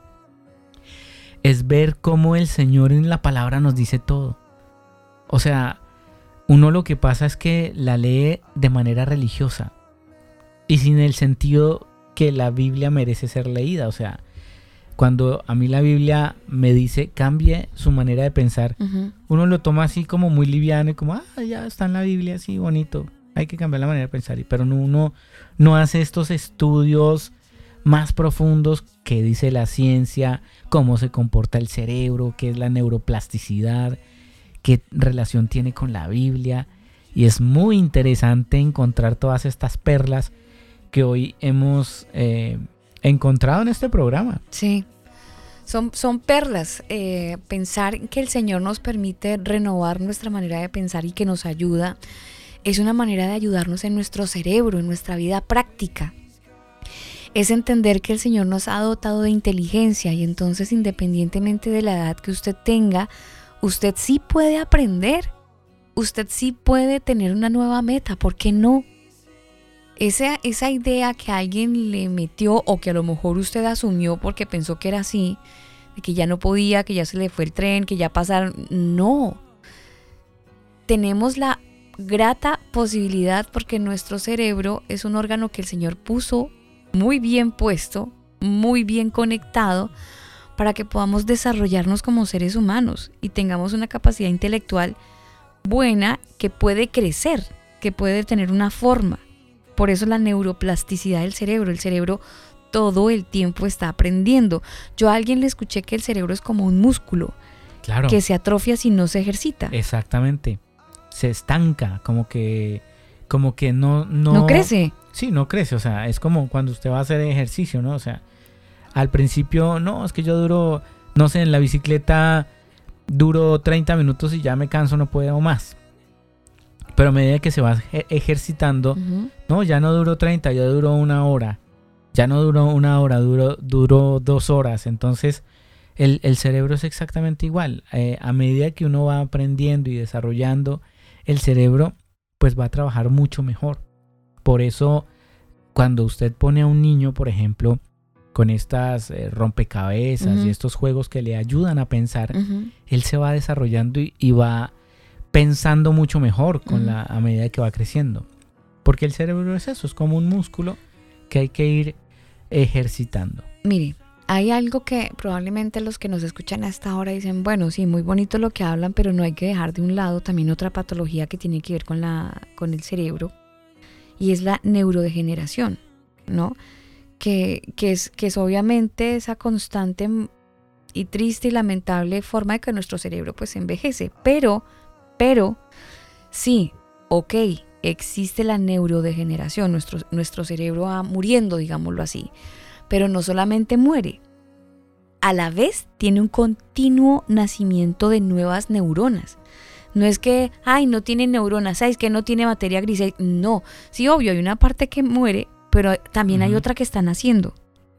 es ver cómo el Señor en la palabra nos dice todo. O sea, uno lo que pasa es que la lee de manera religiosa y sin el sentido que la Biblia merece ser leída. O sea, cuando a mí la Biblia me dice cambie su manera de pensar, uno lo toma así como muy liviano y como, ya está en la Biblia, así bonito, hay que cambiar la manera de pensar. Pero uno no hace estos estudios más profundos que dice la ciencia, cómo se comporta el cerebro, qué es la neuroplasticidad, qué relación tiene con la Biblia. Y es muy interesante encontrar todas estas perlas que hoy hemos encontrado en este programa. Sí, son perlas. Pensar que el Señor nos permite renovar nuestra manera de pensar y que nos ayuda, es una manera de ayudarnos en nuestro cerebro, en nuestra vida práctica. Es entender que el Señor nos ha dotado de inteligencia y entonces, independientemente de la edad que usted tenga, usted sí puede aprender, usted sí puede tener una nueva meta. ¿Por qué no? Esa idea que alguien le metió o que a lo mejor usted asumió porque pensó que era así, de que ya no podía, que ya se le fue el tren, que ya pasaron, no. Tenemos la grata posibilidad, porque nuestro cerebro es un órgano que el Señor puso muy bien puesto, muy bien conectado, para que podamos desarrollarnos como seres humanos y tengamos una capacidad intelectual buena que puede crecer, que puede tener una forma. Por eso la neuroplasticidad del cerebro. El cerebro todo el tiempo está aprendiendo. Yo a alguien le escuché que el cerebro es como un músculo, claro, que se atrofia si no se ejercita. Exactamente. Se estanca, como que no crece. Sí, no crece, o sea, es como cuando usted va a hacer ejercicio, ¿no? O sea, al principio, no, es que yo duro, no sé, en la bicicleta duro 30 minutos y ya me canso, no puedo más. Pero a medida que se va ejercitando, no, ya no duró 30, ya duró 1 hora. Ya no duró 1 hora, duró 2 horas. Entonces, el cerebro es exactamente igual. A medida que uno va aprendiendo y desarrollando, el cerebro pues va a trabajar mucho mejor. Por eso, cuando usted pone a un niño, por ejemplo, con estas rompecabezas y estos juegos que le ayudan a pensar, él se va desarrollando y va pensando mucho mejor a medida que va creciendo. Porque el cerebro es eso, es como un músculo que hay que ir ejercitando. Mire, hay algo que probablemente los que nos escuchan hasta ahora dicen, bueno, sí, muy bonito lo que hablan, pero no hay que dejar de un lado también otra patología que tiene que ver con el cerebro, y es la neurodegeneración, ¿no? Que es obviamente esa constante y triste y lamentable forma de que nuestro cerebro pues envejece. Pero sí, ok, existe la neurodegeneración, nuestro cerebro va muriendo, digámoslo así. Pero no solamente muere, a la vez tiene un continuo nacimiento de nuevas neuronas. No es que, no tiene neuronas, es que no tiene materia gris. No, sí, obvio, hay una parte que muere, pero también hay otra que está naciendo.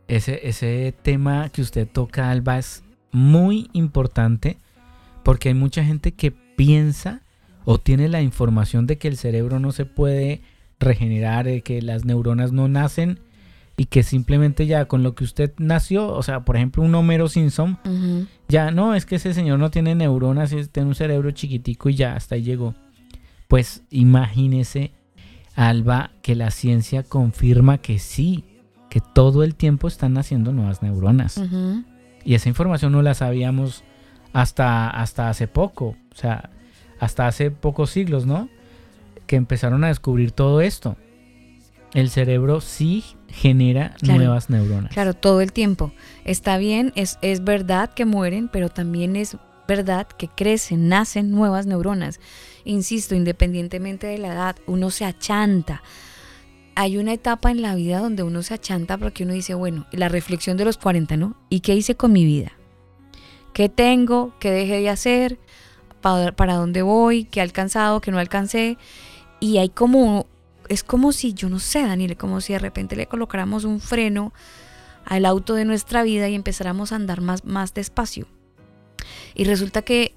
Ese tema que usted toca, Alba, es muy importante porque hay mucha gente que piensa o tiene la información de que el cerebro no se puede regenerar, que las neuronas no nacen y que simplemente ya con lo que usted nació, o sea, por ejemplo, un Homero Simpson, ya no, es que ese señor no tiene neuronas, tiene un cerebro chiquitico y ya hasta ahí llegó. Pues imagínese, Alba, que la ciencia confirma que sí, que todo el tiempo están naciendo nuevas neuronas. Y esa información no la sabíamos hasta hace poco, o sea, hasta hace pocos siglos, ¿no? Que empezaron a descubrir todo esto. El cerebro sí genera nuevas neuronas. Claro, todo el tiempo. Está bien, es verdad que mueren, pero también es verdad que crecen, nacen nuevas neuronas. Insisto, independientemente de la edad, uno se achanta. Hay una etapa en la vida donde uno se achanta porque uno dice, bueno, la reflexión de los 40, ¿no? ¿Y qué hice con mi vida? ¿Qué tengo? ¿Qué dejé de hacer? ¿Para dónde voy? ¿Qué he alcanzado? ¿Qué no alcancé? Y hay es como si, yo no sé, Daniel, como si de repente le colocáramos un freno al auto de nuestra vida y empezáramos a andar más despacio. Y resulta que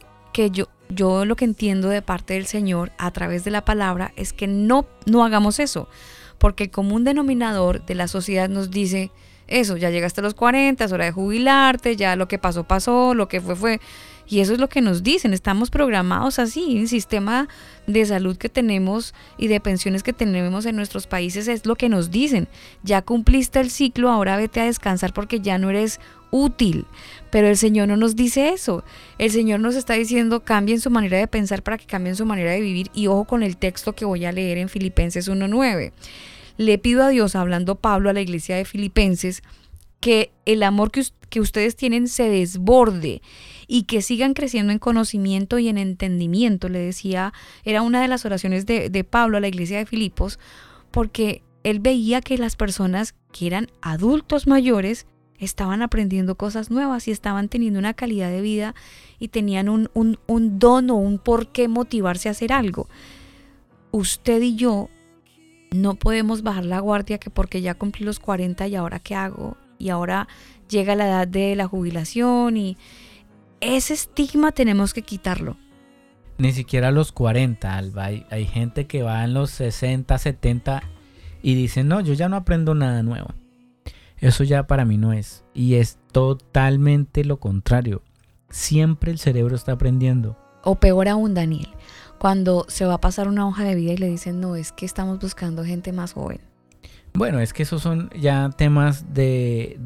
yo lo que entiendo de parte del Señor a través de la palabra es que no hagamos eso, porque el común denominador de la sociedad nos dice eso, ya llegaste a los 40, es hora de jubilarte, ya lo que pasó, lo que fue. Y eso es lo que nos dicen, estamos programados así, el sistema de salud que tenemos y de pensiones que tenemos en nuestros países es lo que nos dicen. Ya cumpliste el ciclo, ahora vete a descansar porque ya no eres útil. Pero el Señor no nos dice eso. El Señor nos está diciendo cambien su manera de pensar para que cambien su manera de vivir. Y ojo con el texto que voy a leer en Filipenses 1:9. Le pido a Dios, hablando Pablo a la iglesia de Filipenses, que el amor que ustedes tienen se desborde y que sigan creciendo en conocimiento y en entendimiento. Le decía, era una de las oraciones de Pablo a la iglesia de Filipos, porque él veía que las personas que eran adultos mayores estaban aprendiendo cosas nuevas y estaban teniendo una calidad de vida y tenían un don o un por qué motivarse a hacer algo. Usted y yo no podemos bajar la guardia que porque ya cumplí los 40 y ahora qué hago, y ahora llega la edad de la jubilación, y ese estigma tenemos que quitarlo. Ni siquiera a los 40, Alba. Hay gente que va en los 60, 70 y dice, no, yo ya no aprendo nada nuevo. Eso ya para mí no es. Y es totalmente lo contrario. Siempre el cerebro está aprendiendo. O peor aún, Daniel, cuando se va a pasar una hoja de vida y le dicen, no, es que estamos buscando gente más joven. Bueno, es que esos son ya temas de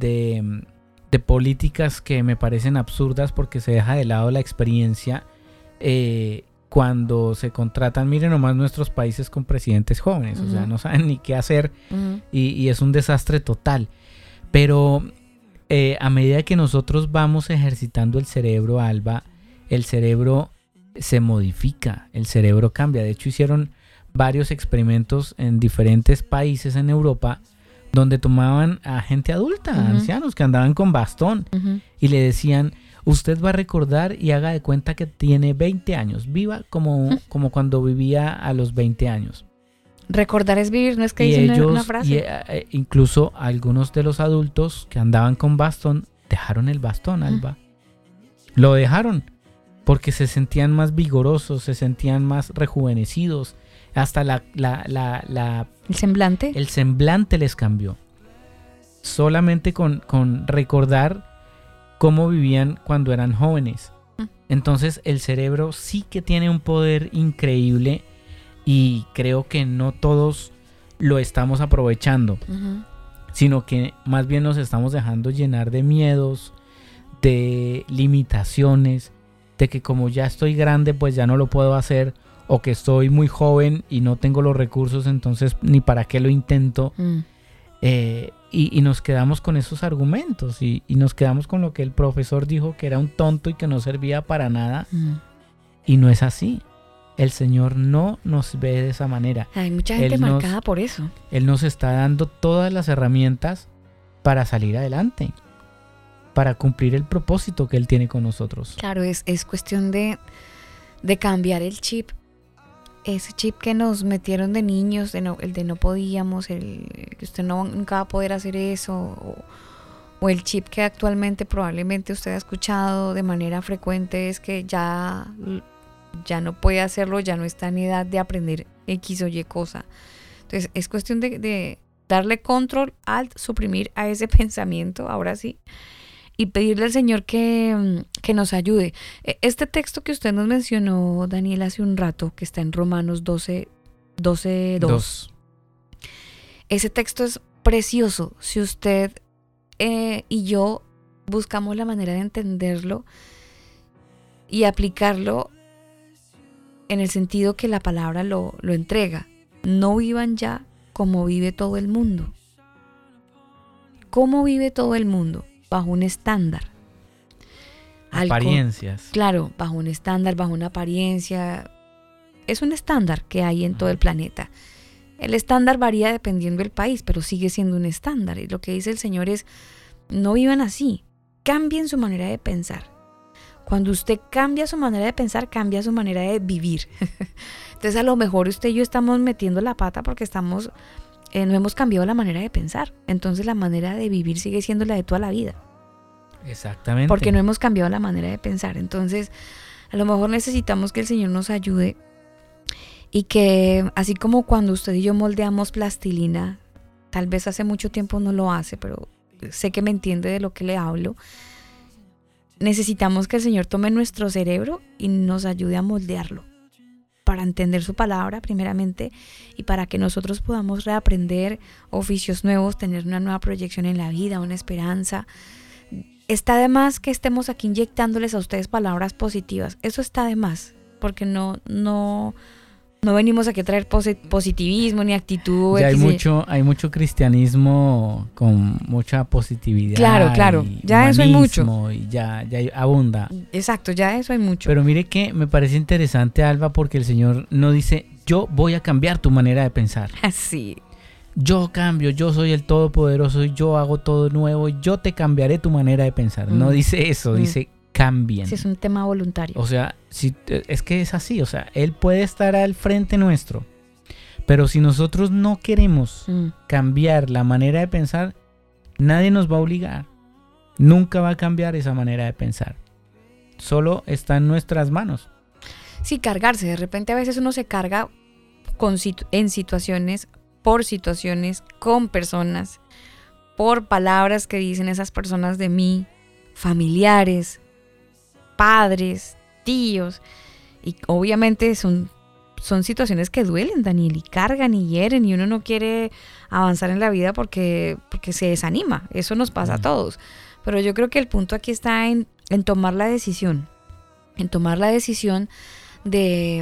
políticas que me parecen absurdas, porque se deja de lado la experiencia cuando se contratan. Miren nomás nuestros países con presidentes jóvenes, o sea, no saben ni qué hacer y es un desastre total. Pero a medida que nosotros vamos ejercitando el cerebro, Alba, el cerebro se modifica, el cerebro cambia. De hecho, hicieron varios experimentos en diferentes países en Europa donde tomaban a gente adulta, ancianos que andaban con bastón y le decían, usted va a recordar y haga de cuenta que tiene 20 años, viva como cuando vivía a los 20 años. Recordar es vivir, ¿no es que dicen una frase? Incluso algunos de los adultos que andaban con bastón dejaron el bastón, Alba. Lo dejaron porque se sentían más vigorosos, se sentían más rejuvenecidos. Hasta ¿el semblante? El semblante les cambió. Solamente con recordar cómo vivían cuando eran jóvenes. Entonces el cerebro sí que tiene un poder increíble y creo que no todos lo estamos aprovechando, sino que más bien nos estamos dejando llenar de miedos, de limitaciones, de que como ya estoy grande pues ya no lo puedo hacer, o que estoy muy joven y no tengo los recursos, entonces ni para qué lo intento. Y nos quedamos con esos argumentos y nos quedamos con lo que el profesor dijo, que era un tonto y que no servía para nada. Y no es así. El Señor no nos ve de esa manera. Hay mucha gente marcada por eso. Él nos está dando todas las herramientas para salir adelante, para cumplir el propósito que Él tiene con nosotros. Claro, es cuestión de cambiar el chip. Ese chip que nos metieron de niños, el de no podíamos, el que usted nunca va a poder hacer eso, o el chip que actualmente probablemente usted ha escuchado de manera frecuente, es que ya no puede hacerlo, ya no está en edad de aprender X o Y cosa. Entonces es cuestión de darle control, alt, suprimir a ese pensamiento, ahora sí, y pedirle al Señor que nos ayude. Este texto que usted nos mencionó, Daniel, hace un rato, que está en Romanos 12:2. Ese texto es precioso. Si usted y yo buscamos la manera de entenderlo y aplicarlo en el sentido que la palabra lo entrega. No vivan ya como vive todo el mundo. ¿Cómo vive todo el mundo? Bajo un estándar. Apariencias. Claro, bajo un estándar, bajo una apariencia. Es un estándar que hay en todo el planeta. El estándar varía dependiendo del país, pero sigue siendo un estándar. Y lo que dice el Señor es, no vivan así. Cambien su manera de pensar. Cuando usted cambia su manera de pensar, cambia su manera de vivir. Entonces a lo mejor usted y yo estamos metiendo la pata porque no hemos cambiado la manera de pensar. Entonces la manera de vivir sigue siendo la de toda la vida. Exactamente. Porque no hemos cambiado la manera de pensar. Entonces a lo mejor necesitamos que el Señor nos ayude y que así como cuando usted y yo moldeamos plastilina, tal vez hace mucho tiempo no lo hace, pero sé que me entiende de lo que le hablo. Necesitamos que el Señor tome nuestro cerebro y nos ayude a moldearlo para entender su palabra primeramente y para que nosotros podamos reaprender oficios nuevos, tener una nueva proyección en la vida, una esperanza, está de más que estemos aquí inyectándoles a ustedes palabras positivas. Eso está de más, porque no venimos aquí a traer positivismo ni actitud. Ya hay mucho cristianismo con mucha positividad. Claro, ya eso hay mucho. Y ya abunda. Exacto, ya eso hay mucho. Pero mire que me parece interesante, Alba, porque el Señor no dice, yo voy a cambiar tu manera de pensar. Así. Yo cambio, yo soy el Todopoderoso, yo hago todo nuevo, yo te cambiaré tu manera de pensar. No dice eso, dice cambien. Sí, es un tema voluntario. O sea, es que es así, o sea, Él puede estar al frente nuestro, pero si nosotros no queremos cambiar la manera de pensar, nadie nos va a obligar. Nunca va a cambiar esa manera de pensar. Solo está en nuestras manos. Sí, cargarse. De repente a veces uno se carga en situaciones, por situaciones, con personas, por palabras que dicen esas personas de mí, familiares, padres, tíos, y obviamente son situaciones que duelen, Daniel, y cargan y hieren, y uno no quiere avanzar en la vida porque se desanima. Eso nos pasa a todos. Pero yo creo que el punto aquí está en tomar la decisión, de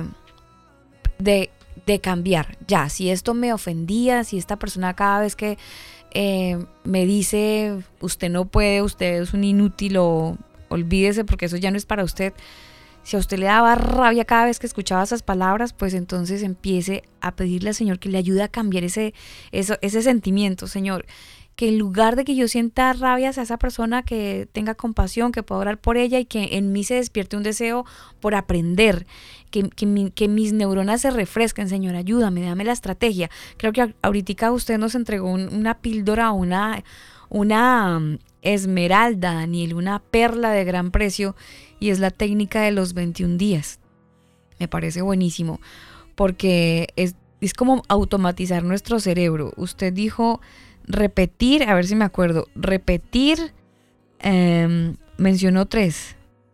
cambiar. Ya, si esto me ofendía, si esta persona cada vez que me dice usted no puede, usted es un inútil, o olvídese porque eso ya no es para usted. Si a usted le daba rabia cada vez que escuchaba esas palabras, pues entonces empiece a pedirle al Señor que le ayude a cambiar ese sentimiento. Señor, que en lugar de que yo sienta rabia hacia esa persona, que tenga compasión, que pueda orar por ella y que en mí se despierte un deseo por aprender, que mis neuronas se refresquen. Señor, ayúdame, dame la estrategia. Creo que ahorita usted nos entregó una píldora, una esmeralda, Daniel, una perla de gran precio, y es la técnica de los 21 días. Me parece buenísimo, porque es como automatizar nuestro cerebro. Usted dijo repetir, a ver si me acuerdo, mencionó tres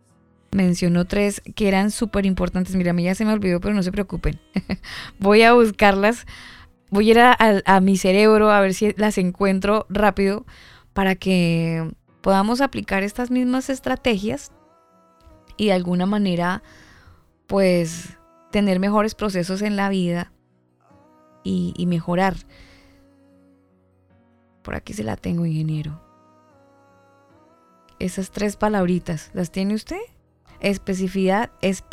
que eran súper importantes. Mira, a mí ya se me olvidó, pero no se preocupen. Voy a buscarlas, voy a ir a mi cerebro a ver si las encuentro rápido, para que podamos aplicar estas mismas estrategias y de alguna manera pues tener mejores procesos en la vida y mejorar. Por aquí se la tengo, ingeniero. Esas 3 palabritas, ¿las tiene usted? Especificidad,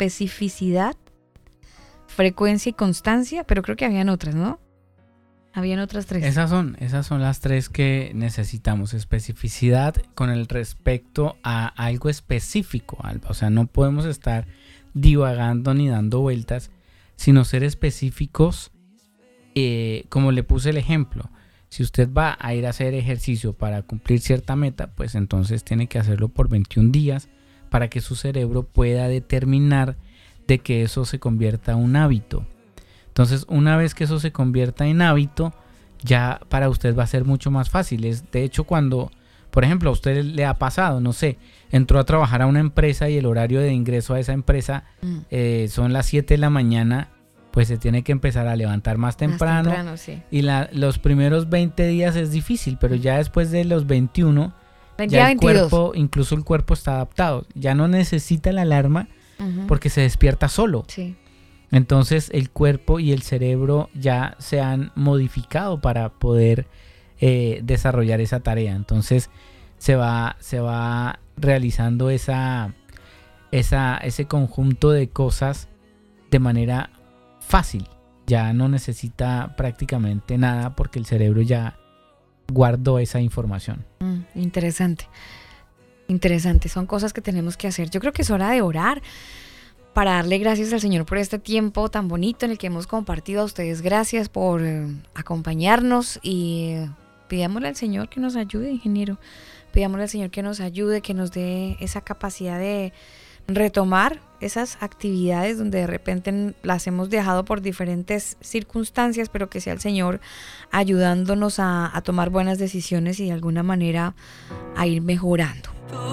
frecuencia y constancia, pero creo que habían otras, ¿no? Habían otras 3. Esas son las 3 que necesitamos. Especificidad con el respecto a algo específico, Alba. O sea, no podemos estar divagando ni dando vueltas, sino ser específicos, como le puse el ejemplo. Si usted va a ir a hacer ejercicio para cumplir cierta meta, pues entonces tiene que hacerlo por 21 días para que su cerebro pueda determinar de que eso se convierta en un hábito. Entonces, una vez que eso se convierta en hábito, ya para usted va a ser mucho más fácil. De hecho, cuando, por ejemplo, a usted le ha pasado, no sé, entró a trabajar a una empresa y el horario de ingreso a esa empresa son las 7 de la mañana, pues se tiene que empezar a levantar más temprano sí. Y los primeros 20 días es difícil, pero ya después de los 21, ya el cuerpo, incluso el cuerpo está adaptado. Ya no necesita la alarma porque se despierta solo. Sí. Entonces el cuerpo y el cerebro ya se han modificado para poder desarrollar esa tarea. Entonces se va realizando ese conjunto de cosas de manera fácil. Ya no necesita prácticamente nada porque el cerebro ya guardó esa información. Interesante. Son cosas que tenemos que hacer. Yo creo que es hora de orar, para darle gracias al Señor por este tiempo tan bonito en el que hemos compartido. A ustedes gracias por acompañarnos, y pidámosle al Señor que nos ayude, ingeniero. Pidámosle al Señor que nos ayude, que nos dé esa capacidad de retomar esas actividades donde de repente las hemos dejado por diferentes circunstancias, pero que sea el Señor ayudándonos a tomar buenas decisiones y de alguna manera a ir mejorando.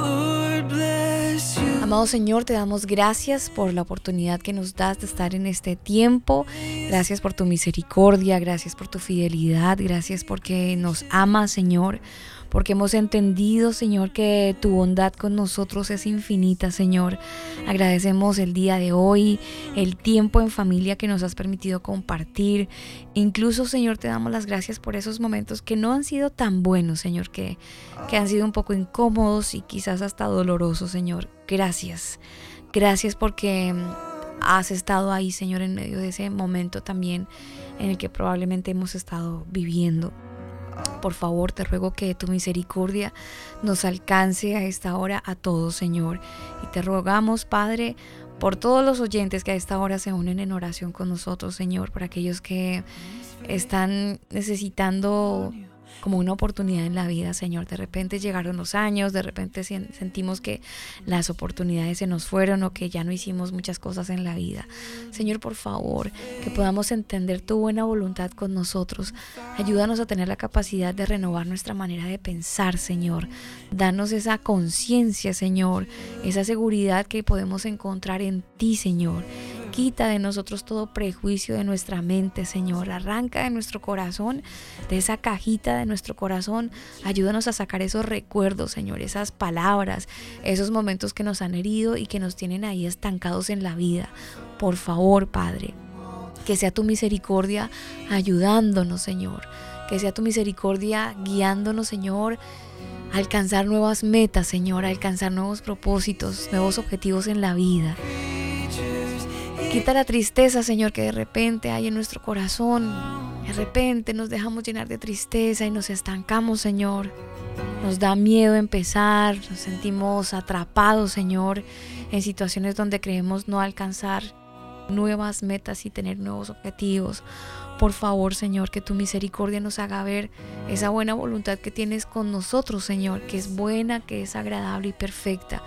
Amado Señor, te damos gracias por la oportunidad que nos das de estar en este tiempo. Gracias por tu misericordia, gracias por tu fidelidad, gracias porque nos amas, Señor, porque hemos entendido, Señor, que tu bondad con nosotros es infinita, Señor. Agradecemos el día de hoy, el tiempo en familia que nos has permitido compartir. Incluso, Señor, te damos las gracias por esos momentos que no han sido tan buenos, Señor, que han sido un poco incómodos y quizás hasta dolorosos, Señor. Gracias. Gracias porque has estado ahí, Señor, en medio de ese momento también en el que probablemente hemos estado viviendo. Por favor, te ruego que tu misericordia nos alcance a esta hora a todos, Señor. Y te rogamos, Padre, por todos los oyentes que a esta hora se unen en oración con nosotros, Señor, por aquellos que están necesitando como una oportunidad en la vida, Señor. De repente llegaron los años, de repente sentimos que las oportunidades se nos fueron o que ya no hicimos muchas cosas en la vida. Señor, por favor, que podamos entender tu buena voluntad con nosotros. Ayúdanos a tener la capacidad de renovar nuestra manera de pensar, Señor. Danos esa conciencia, Señor, esa seguridad que podemos encontrar en ti, Señor. Quita de nosotros todo prejuicio de nuestra mente, Señor. Arranca de nuestro corazón, de esa cajita de nuestro corazón. Ayúdanos a sacar esos recuerdos, Señor, esas palabras, esos momentos que nos han herido y que nos tienen ahí estancados en la vida. Por favor, Padre, que sea tu misericordia ayudándonos, Señor. Que sea tu misericordia guiándonos, Señor, a alcanzar nuevas metas, Señor, a alcanzar nuevos propósitos, nuevos objetivos en la vida. Quita la tristeza, Señor, que de repente hay en nuestro corazón. De repente nos dejamos llenar de tristeza y nos estancamos, Señor. Nos da miedo empezar, nos sentimos atrapados, Señor, en situaciones donde creemos no alcanzar nuevas metas y tener nuevos objetivos. Por favor, Señor, que tu misericordia nos haga ver esa buena voluntad que tienes con nosotros, Señor, que es buena, que es agradable y perfecta.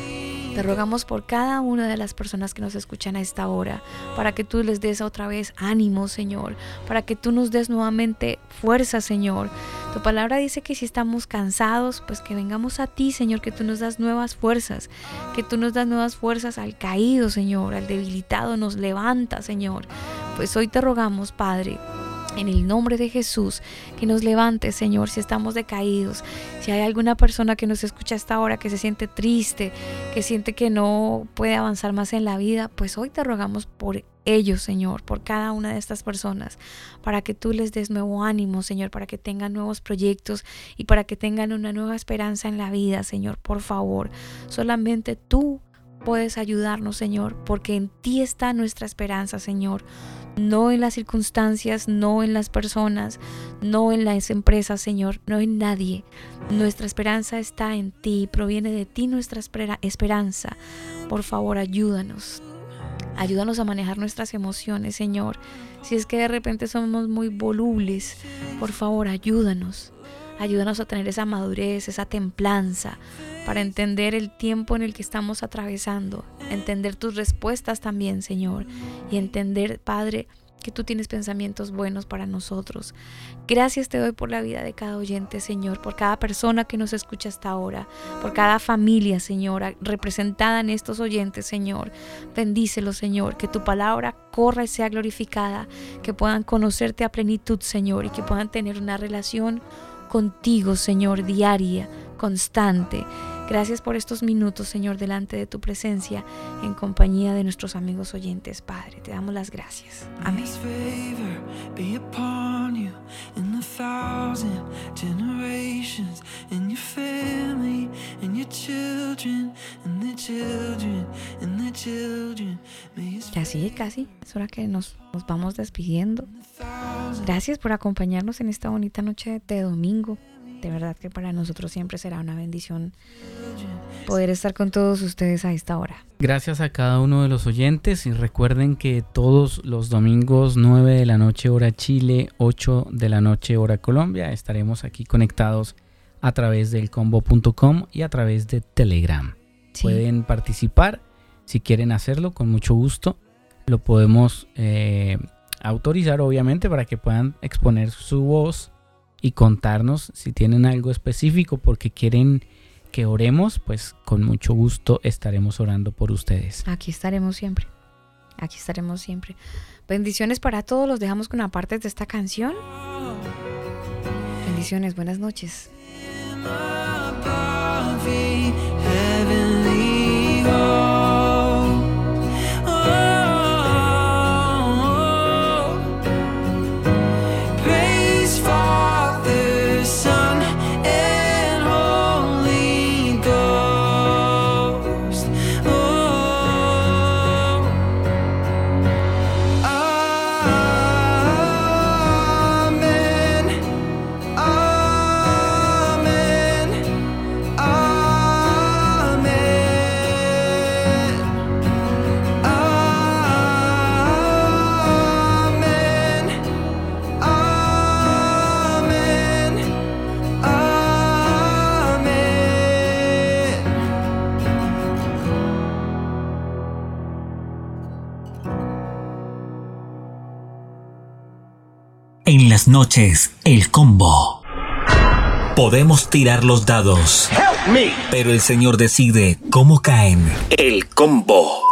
Te rogamos por cada una de las personas que nos escuchan a esta hora, para que tú les des otra vez ánimo, Señor, para que tú nos des nuevamente fuerza, Señor. Tu palabra dice que si estamos cansados, pues que vengamos a ti, Señor, que tú nos das nuevas fuerzas, que tú nos das nuevas fuerzas al caído, Señor, al debilitado, nos levanta, Señor. Pues hoy te rogamos, Padre, en el nombre de Jesús, que nos levantes, Señor, si estamos decaídos. Si hay alguna persona que nos escucha hasta ahora que se siente triste, que siente que no puede avanzar más en la vida, pues hoy te rogamos por ellos, Señor, por cada una de estas personas, para que tú les des nuevo ánimo, Señor, para que tengan nuevos proyectos y para que tengan una nueva esperanza en la vida, Señor. Por favor, solamente tú puedes ayudarnos, Señor, porque en ti está nuestra esperanza, Señor. No en las circunstancias, no en las personas, no en las empresas, Señor, no en nadie. Nuestra esperanza está en ti, proviene de ti nuestra esperanza. Por favor, ayúdanos. Ayúdanos a manejar nuestras emociones, Señor. Si es que de repente somos muy volubles, por favor, ayúdanos. Ayúdanos a tener esa madurez, esa templanza, para entender el tiempo en el que estamos atravesando, entender tus respuestas también, Señor, y entender, Padre, que tú tienes pensamientos buenos para nosotros. Gracias te doy por la vida de cada oyente, Señor, por cada persona que nos escucha hasta ahora, por cada familia, Señor, representada en estos oyentes, Señor. Bendícelos, Señor, que tu palabra corra y sea glorificada, que puedan conocerte a plenitud, Señor, y que puedan tener una relación contigo, Señor, diaria, constante. Gracias por estos minutos, Señor, delante de tu presencia, en compañía de nuestros amigos oyentes, Padre. Te damos las gracias. Amén. Casi, es hora que nos vamos despidiendo. Gracias por acompañarnos en esta bonita noche de domingo. De verdad que para nosotros siempre será una bendición poder estar con todos ustedes a esta hora. Gracias a cada uno de los oyentes y recuerden que todos los domingos 9 de la noche hora Chile, 8 de la noche hora Colombia estaremos aquí conectados a través del combo.com y a través de Telegram. Sí. Pueden participar si quieren hacerlo con mucho gusto. Lo podemos autorizar obviamente para que puedan exponer su voz y contarnos si tienen algo específico porque quieren que oremos, pues con mucho gusto estaremos orando por ustedes. Aquí estaremos siempre. Bendiciones para todos, los dejamos con una parte de esta canción. Bendiciones, buenas noches. En las noches, el combo. Podemos tirar los dados, pero el Señor decide cómo caen. El combo.